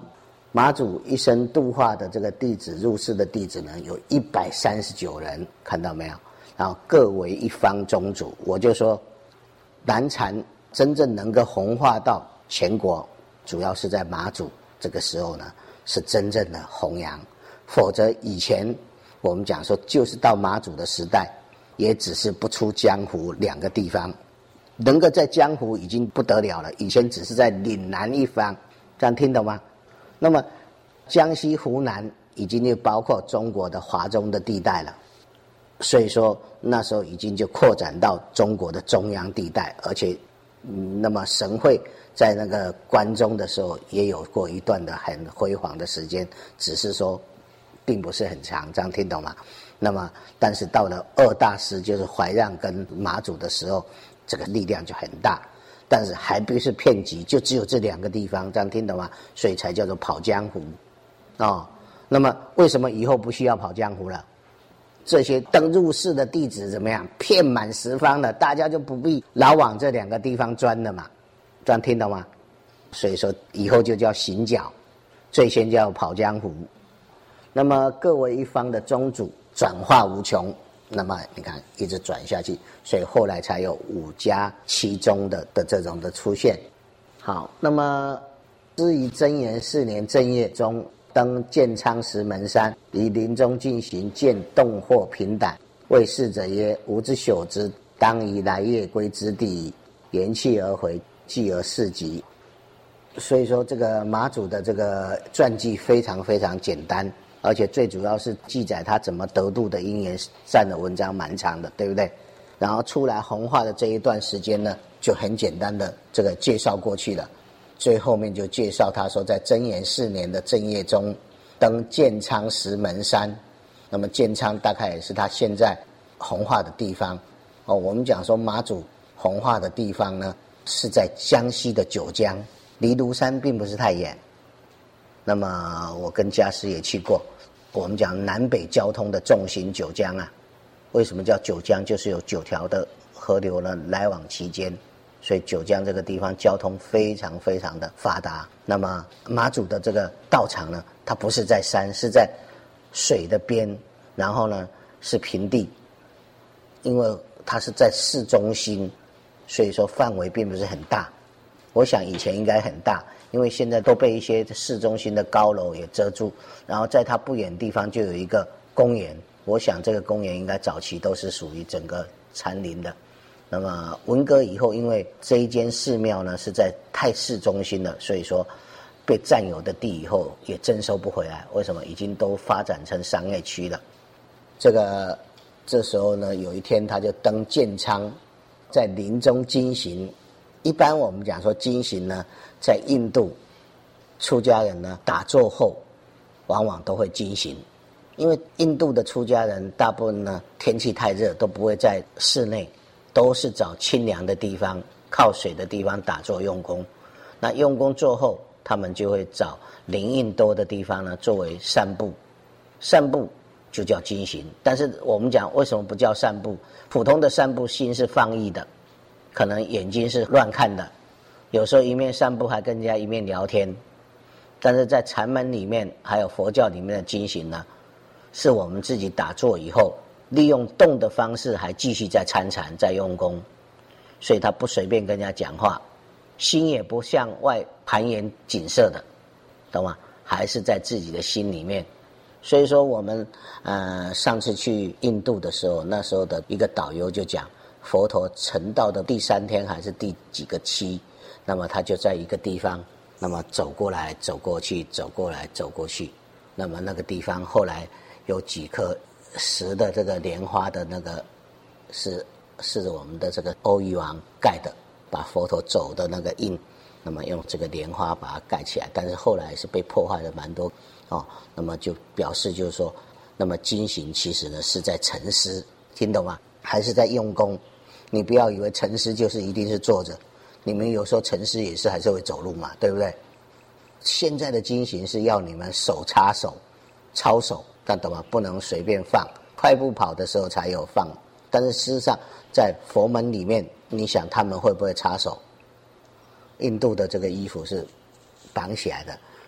马祖一生度化的这个弟子入世的弟子呢，有一百三十九人，看到没有？然后各为一方宗主。我就说，南禅真正能够弘化到全国，主要是在马祖这个时候呢，是真正的弘扬。否则以前我们讲说，就是到马祖的时代，也只是不出江湖两个地方，能够在江湖已经不得了了。以前只是在岭南一方，这样听懂吗？那么江西、湖南已经就包括中国的华中的地带了，所以说那时候已经就扩展到中国的中央地带，而且、嗯、那么神会在那个关中的时候也有过一段的很辉煌的时间，只是说并不是很长，这样听懂吗？那么但是到了二大师就是怀让跟马祖的时候，这个力量就很大，但是还不是遍及，就只有这两个地方，这样听懂吗？所以才叫做跑江湖哦。那么为什么以后不需要跑江湖了？这些登入世的弟子怎么样？遍满十方了，大家就不必老往这两个地方钻了嘛，这样听懂吗？所以说以后就叫行脚，最先叫跑江湖。那么各为一方的宗主，转化无穷。那么你看一直转下去，所以后来才有五家七宗的的这种的出现。好，那么至于贞元四年正月中，登建昌石门山，于林中进行，见洞获平胆，谓侍者曰：吾之朽之，当于来月归之地矣。言讫而回，继而事疾。所以说这个马祖的这个传记非常非常简单，而且最主要是记载他怎么得度的因缘，占的文章蛮长的，对不对？然后出来弘化的这一段时间呢，就很简单的这个介绍过去了。最后面就介绍他说，在贞元四年的正月中，登建昌石门山。那么建昌大概也是他现在弘化的地方哦。我们讲说马祖弘化的地方呢，是在江西的九江，离庐山并不是太远。那么我跟家师也去过，我们讲南北交通的重心九江啊，为什么叫九江？就是有九条的河流呢来往其间，所以九江这个地方交通非常非常的发达。那么马祖的这个道场呢，它不是在山，是在水的边，然后呢是平地，因为它是在市中心，所以说范围并不是很大。我想以前应该很大，因为现在都被一些市中心的高楼也遮住，然后在它不远的地方就有一个公园，我想这个公园应该早期都是属于整个禅林的。那么文革以后，因为这一间寺庙呢是在太市中心了，所以说被占有的地以后也征收不回来。为什么？已经都发展成商业区了。这个这时候呢，有一天他就登建昌，在林中经行。一般我们讲说经行呢，在印度出家人呢打坐后往往都会经行，因为印度的出家人大部分呢天气太热都不会在室内，都是找清凉的地方靠水的地方打坐用功。那用功坐后，他们就会找林荫多的地方呢作为散步，散步就叫经行。但是我们讲为什么不叫散步？普通的散步心是放逸的，可能眼睛是乱看的，有时候一面散步还跟人家一面聊天。但是在禅门里面还有佛教里面的经行呢，是我们自己打坐以后利用动的方式还继续在参禅在用功，所以他不随便跟人家讲话，心也不向外盘延景色的，懂吗？还是在自己的心里面。所以说我们呃上次去印度的时候，那时候的一个导游就讲，佛陀成道的第三天还是第几个期，那么他就在一个地方，那么走过来走过去走过来走过去，那么那个地方后来有几颗石的这个莲花的那个是是我们的这个欧玉王盖的，把佛陀走的那个印，那么用这个莲花把它盖起来，但是后来是被破坏了蛮多哦。那么就表示就是说，那么经行其实呢是在沉思，听懂吗？还是在用功。你不要以为沉思就是一定是坐着，你们有时候沉思也是还是会走路嘛，对不对？现在的经行是要你们手插手操手，但懂吗？不能随便放，快步跑的时候才有放。但是事实上在佛门里面，你想他们会不会插手？印度的这个衣服是绑起来的，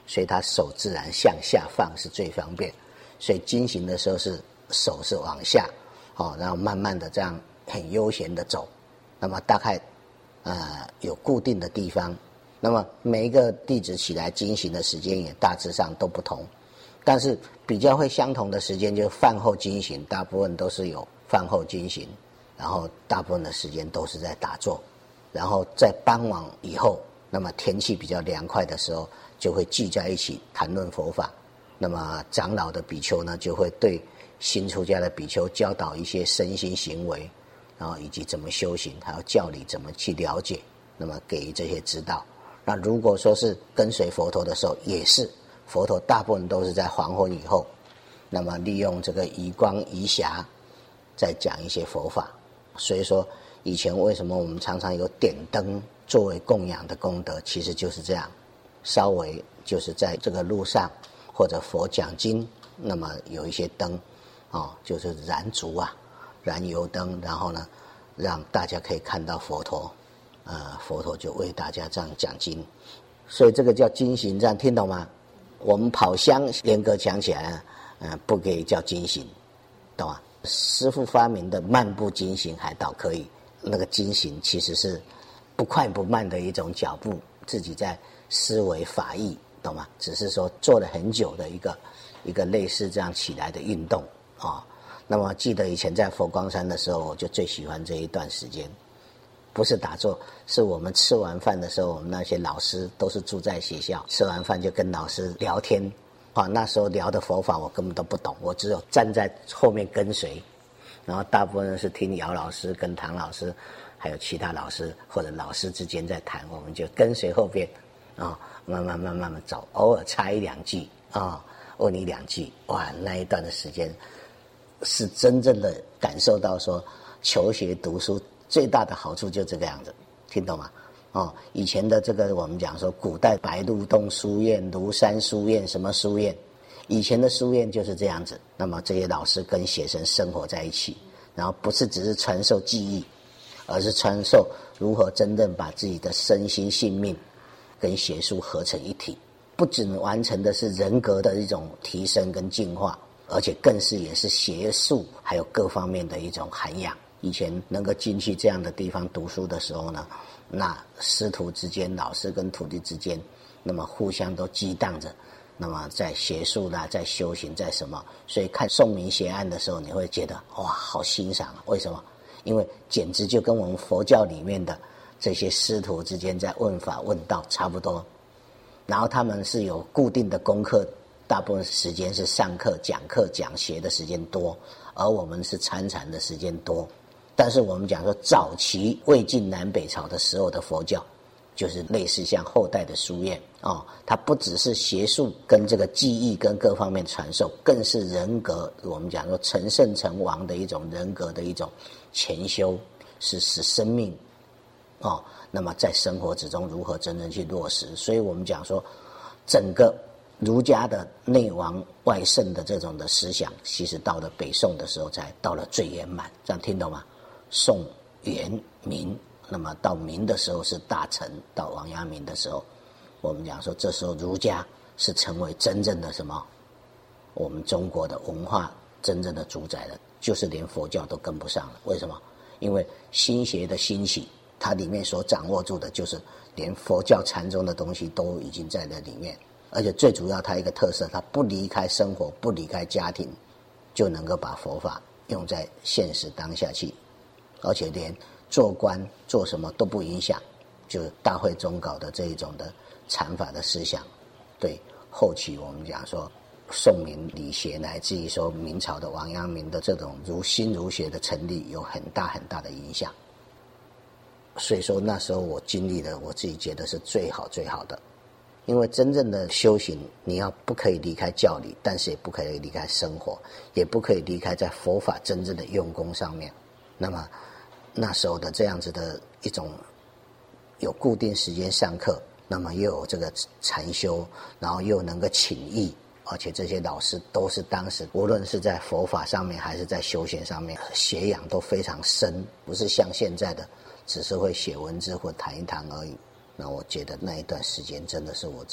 所以他手自然向下放是最方便。所以经行的时候是手是往下，哦，然后慢慢的这样很悠闲的走。那么大概呃有固定的地方，那么每一个弟子起来经行的时间也大致上都不同，但是比较会相同的时间就是饭后经行，大部分都是有饭后经行，然后大部分的时间都是在打坐，然后在傍晚以后，那么天气比较凉快的时候，就会聚在一起谈论佛法。那么长老的比丘呢，就会对新出家的比丘教导一些身心行为，然后以及怎么修行，还有教理怎么去了解，那么给予这些指导。那如果说是跟随佛陀的时候，也是佛陀大部分都是在黄昏以后，那么利用这个移光移霞再讲一些佛法。所以说以前为什么我们常常有点灯作为供养的功德，其实就是这样，稍微就是在这个路上或者佛讲经，那么有一些灯哦，就是燃烛啊，燃油灯，然后呢让大家可以看到佛陀，呃，佛陀就为大家这样讲经。所以这个叫经行，这样听懂吗？我们跑香严格讲起来呢，呃，不可以叫经行，懂吗？师父发明的漫步经行还倒可以，那个经行其实是不快不慢的一种脚步，自己在思维法义，懂吗？只是说做了很久的一个一个类似这样起来的运动啊、哦。那么记得以前在佛光山的时候，我就最喜欢这一段时间，不是打坐，是我们吃完饭的时候，我们那些老师都是住在学校，吃完饭就跟老师聊天啊。那时候聊的佛法我根本都不懂，我只有站在后面跟随，然后大部分是听姚老师跟唐老师还有其他老师或者老师之间在谈，我们就跟随后边啊、哦，慢慢慢慢慢走，偶尔插一两句啊、哦，问你两句，哇，那一段的时间是真正的感受到说求学读书最大的好处就这个样子，听懂吗？哦，以前的这个我们讲说古代白鹿洞书院、庐山书院什么书院，以前的书院就是这样子。那么这些老师跟学生生活在一起，然后不是只是传授技艺，而是传授如何真正把自己的身心性命跟学术合成一体，不只完成的是人格的一种提升跟进化，而且更是也是学术还有各方面的一种涵养。以前能够进去这样的地方读书的时候呢，那师徒之间、老师跟徒弟之间，那么互相都激荡着，那么在学术啦，在修行，在什么，所以看宋明学案的时候，你会觉得哇，好欣赏啊！为什么？因为简直就跟我们佛教里面的这些师徒之间在问法问道差不多。然后他们是有固定的功课，大部分时间是上课、讲课、讲学的时间多，而我们是参禅的时间多。但是我们讲说早期魏晋南北朝的时候的佛教，就是类似像后代的书院哦，它不只是学术跟这个技艺跟各方面传授，更是人格，我们讲说成圣成王的一种人格的一种潜修，是使生命哦，那么在生活之中如何真正去落实。所以我们讲说整个儒家的内王外圣的这种的思想，其实到了北宋的时候才到了最圆满，这样听懂吗？宋元明，那么到明的时候是大臣，到王阳明的时候，我们讲说这时候儒家是成为真正的什么，我们中国的文化真正的主宰了，就是连佛教都跟不上了。为什么？因为新学的兴起，它里面所掌握住的就是连佛教禅宗的东西都已经在那里面，而且最主要它一个特色，它不离开生活，不离开家庭，就能够把佛法用在现实当下去，而且连做官做什么都不影响，就大会宗稿的这一种的禅法的思想，对后期我们讲说宋明理学乃至于说明朝的王阳明的这种儒新儒学的成立有很大很大的影响。所以说那时候我经历了，我自己觉得是最好最好的。因为真正的修行，你要不可以离开教理，但是也不可以离开生活，也不可以离开在佛法真正的用功上面。那么那时候的这样子的一种有固定时间上课，那么又有这个禅修，然后又能够请益，而且这些老师都是当时无论是在佛法上面还是在修行上面学养都非常深，不是像现在的只是会写文字或谈一谈而已。那我觉得那一段时间真的是我自己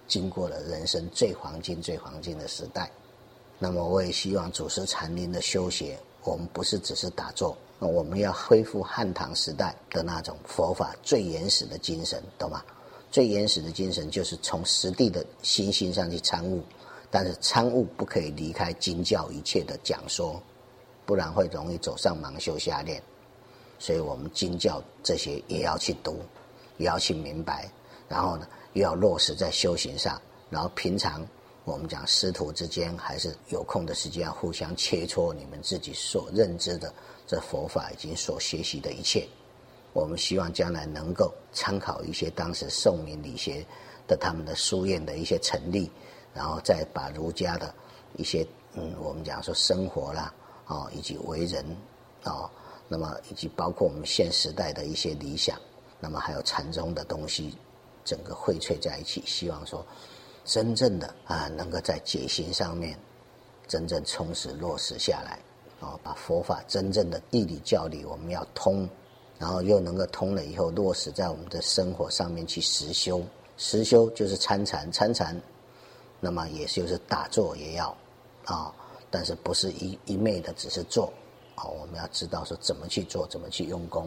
经过了人生最黄金最黄金的时代。那么我也希望祖师禅林的修学，我们不是只是打坐，我们要恢复汉唐时代的那种佛法最原始的精神，懂吗？最原始的精神就是从实地的心性上去参悟，但是参悟不可以离开经教一切的讲说，不然会容易走上盲修瞎练。所以我们经教这些也要去读，也要去明白，然后呢又要落实在修行上，然后平常我们讲师徒之间还是有空的时间要互相切磋你们自己所认知的这佛法以及所学习的一切。我们希望将来能够参考一些当时宋明理学的他们的书院的一些成立，然后再把儒家的一些嗯我们讲说生活啦哦以及为人哦，那么以及包括我们现时代的一些理想，那么还有禅宗的东西整个荟萃在一起，希望说真正的啊，能够在解行上面真正充实落实下来，哦，把佛法真正的义理教理我们要通，然后又能够通了以后落实在我们的生活上面去实修。实修就是参禅，参禅那么也就是打坐也要啊、哦，但是不是一一昧的只是做啊、哦，我们要知道说怎么去做，怎么去用功。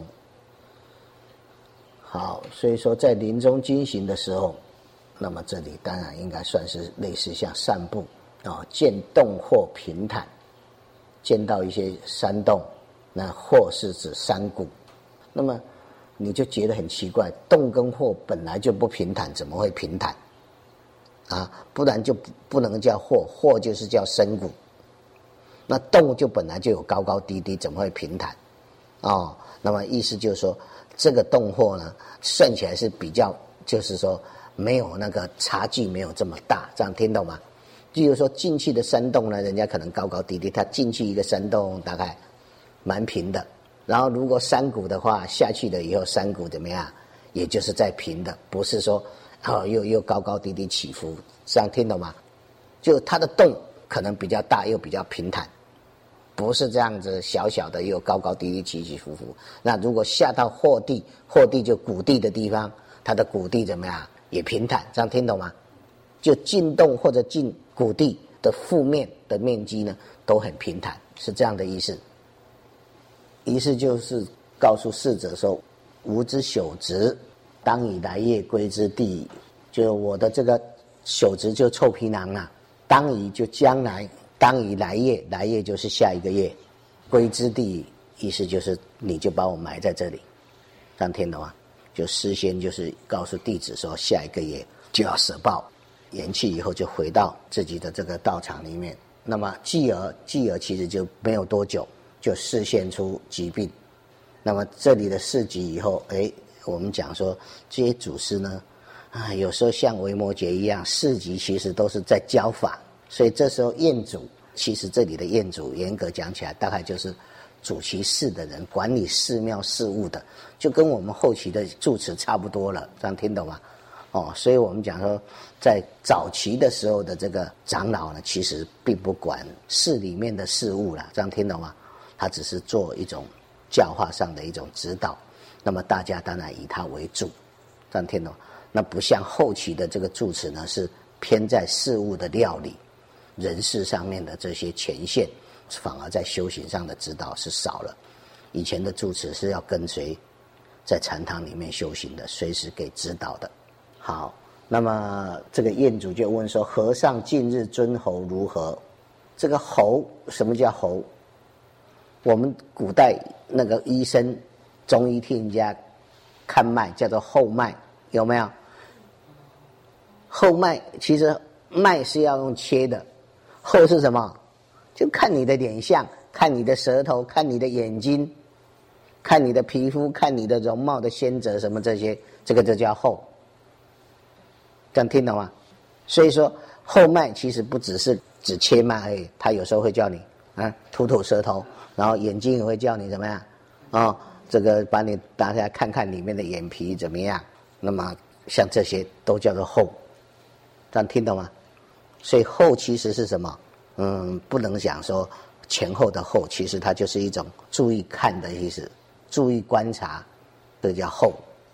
好，所以说在临终经行的时候，那么这里当然应该算是类似像散步啊、哦，见洞或平坦，见到一些山洞，那或是指山谷，那么你就觉得很奇怪，洞跟或本来就不平坦，怎么会平坦啊？不然就不不能叫或，或就是叫深谷，那洞就本来就有高高低低，怎么会平坦哦？那么意思就是说，这个洞或呢，算起来是比较，就是说没有那个差距，没有这么大，这样听懂吗？例如说进去的山洞呢，人家可能高高低低，他进去一个山洞大概蛮平的，然后如果山谷的话，下去了以后山谷怎么样？也就是在平的，不是说哦又又高高低低起伏，这样听懂吗？就它的洞可能比较大，又比较平坦。不是这样子小小的又高高低低起起伏伏。那如果下到或地，或地就谷地的地方，它的谷地怎么样？也平坦，这样听懂吗？就进洞或者进谷地的覆面的面积呢，都很平坦，是这样的意思。意思就是告诉逝者说，吾之朽殖，当以来业归之地。就是我的这个朽殖就臭皮囊啊，当以就将来。当以来业，来业就是下一个业，归之地，意思就是你就把我埋在这里，这样听懂吗？就事先就是告诉弟子说，下一个业就要舍报，延去以后就回到自己的这个道场里面。那么继而，继而其实就没有多久，就示现出疾病。那么这里的示疾以后，哎，我们讲说这些祖师呢，啊，有时候像维摩诘一样，示疾其实都是在教法。所以这时候验主，其实这里的验主严格讲起来大概就是主其事的人，管理寺庙事务的，就跟我们后期的住持差不多了，这样听懂吗？哦，所以我们讲说在早期的时候的这个长老呢，其实并不管寺里面的事务啦，这样听懂吗？他只是做一种教化上的一种指导，那么大家当然以他为主，这样听懂吗？那不像后期的这个住持呢，是偏在事务的料理人事上面的这些前线，反而在修行上的指导是少了。以前的住持是要跟随在禅堂里面修行的，随时给指导的。好，那么这个验主就问说，和尚近日尊侯如何？这个侯，什么叫侯？我们古代那个医生中医替人家看脉叫做后脉，有没有？后脉其实脉是要用切的，后是什么？就看你的脸相，看你的舌头，看你的眼睛，看你的皮肤，看你的容貌的先泽什么这些，这个就叫后。这样听懂吗？所以说后脉其实不只是指切脉而已，他有时候会叫你啊吐吐舌头，然后眼睛也会叫你怎么样啊、哦？这个把你打开看看里面的眼皮怎么样？那么像这些都叫做后，这样听懂吗？所以后其实是什么？嗯，不能讲说前后的后，其实它就是一种注意看的意思，注意观察，这叫后。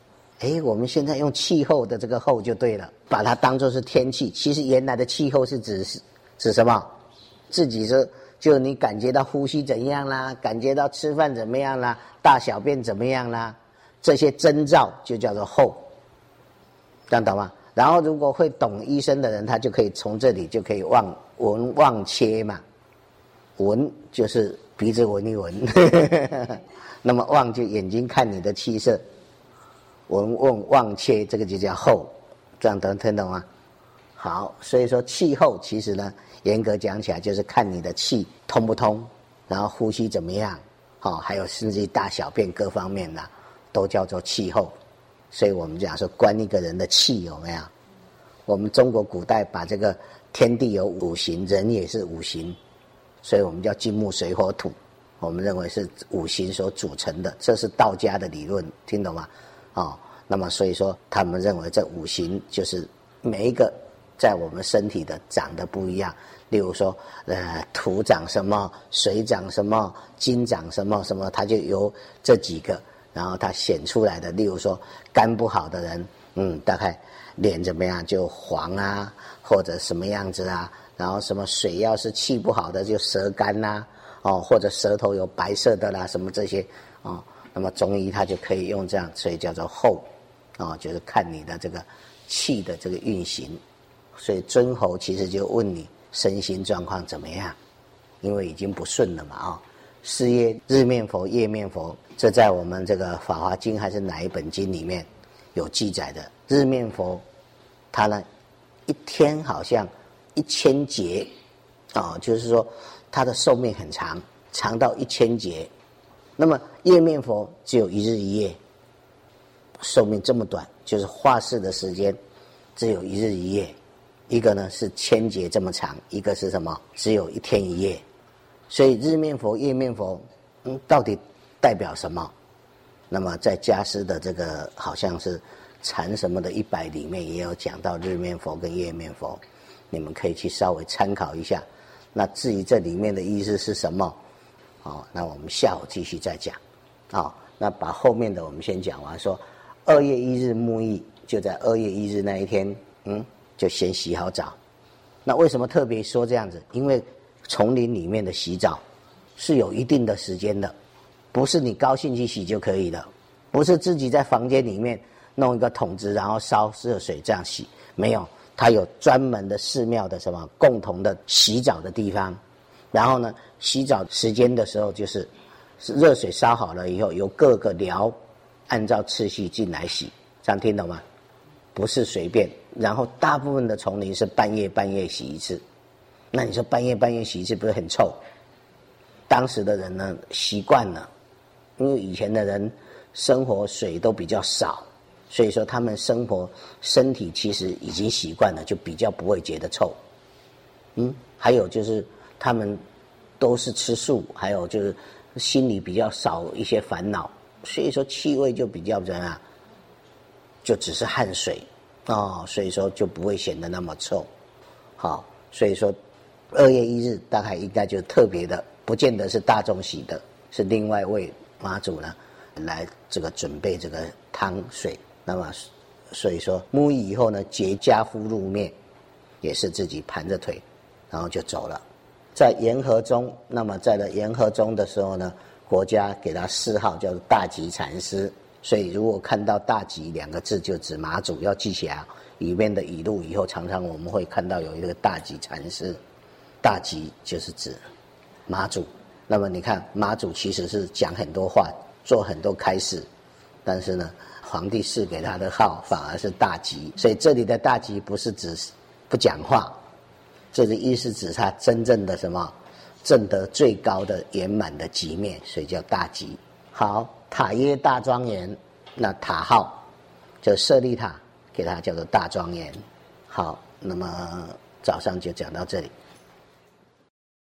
哎，我们现在用气候的这个候就对了，把它当作是天气。其实原来的气候是指指什么？自己说，就你感觉到呼吸怎样啦，感觉到吃饭怎么样啦，大小便怎么样啦，这些征兆就叫做候，这样懂吗？然后如果会懂医生的人，他就可以从这里就可以望闻望切嘛。闻就是鼻子闻一闻，那么望就眼睛看你的气色。闻问望切，这个就叫候，这样能听懂吗？好，所以说气候其实呢，严格讲起来就是看你的气通不通，然后呼吸怎么样，哦，还有甚至于大小便各方面呢，都叫做气候。所以我们讲说观一个人的气有没有？我们中国古代把这个天地有五行，人也是五行，所以我们叫金木水火土，我们认为是五行所组成的，这是道家的理论，听懂吗？哦，那么所以说他们认为这五行就是每一个在我们身体的长得不一样，例如说呃土长什么，水长什么，金长什么什么，它就由这几个，然后它显出来的，例如说肝不好的人，嗯，大概脸怎么样就黄啊，或者什么样子啊，然后什么水要是气不好的就舌干呐、啊，哦，或者舌头有白色的啦，什么这些哦。那么中医它就可以用这样，所以叫做候，啊、哦，就是看你的这个气的这个运行。所以尊侯其实就问你身心状况怎么样，因为已经不顺了嘛啊、哦。是曰日面佛、夜面佛，这在我们这个《法华经》还是哪一本经里面有记载的。日面佛，他呢一天好像一千劫，啊、哦，就是说他的寿命很长，长到一千劫。那么夜面佛只有一日一夜，寿命这么短，就是化世的时间只有一日一夜。一个呢是千劫这么长，一个是什么？只有一天一夜。所以日面佛、夜面佛，嗯，到底代表什么？那么在家师的这个好像是禅什么的一百里面也有讲到日面佛跟夜面佛，你们可以去稍微参考一下。那至于这里面的意思是什么？哦，那我们下午继续再讲。哦，那把后面的我们先讲完。说二月一日沐浴，就在二月一日那一天，嗯，就先洗好澡。那为什么特别说这样子？因为丛林里面的洗澡是有一定的时间的，不是你高兴去洗就可以的，不是自己在房间里面弄一个桶子然后烧热水这样洗，没有，它有专门的寺庙的什么共同的洗澡的地方。然后呢，洗澡时间的时候就是热水烧好了以后，由各个寮按照次序进来洗，这样听懂吗？不是随便。然后大部分的丛林是半夜半夜洗一次，那你说半夜半夜洗一次不是很臭？当时的人呢习惯了，因为以前的人生活水都比较少，所以说他们生活身体其实已经习惯了，就比较不会觉得臭。嗯，还有就是他们都是吃素，还有就是心里比较少一些烦恼，所以说气味就比较怎样，就只是汗水哦，所以说就不会显得那么臭。好，所以说二月一日大概应该就特别的，不见得是大众洗的，是另外为妈祖呢来这个准备这个汤水。那么所以说沐浴以后呢，结跏趺入面，也是自己盘着腿然后就走了。在沿河中，那么在了沿河中的时候呢，国家给他谥号叫做大吉禅师。所以如果看到大吉两个字就指妈祖，要记起来。里面的语录以后常常我们会看到有一个大吉禅师，大吉就是指妈祖。那么你看妈祖其实是讲很多话，做很多开示，但是呢皇帝赐给他的号反而是大吉。所以这里的大吉不是指不讲话，这个意思指他真正的什么证得最高的圆满的极面，所以叫大吉。好，塔曰大庄严，那塔号就舍利塔，给它叫做大庄严。好，那么早上就讲到这里。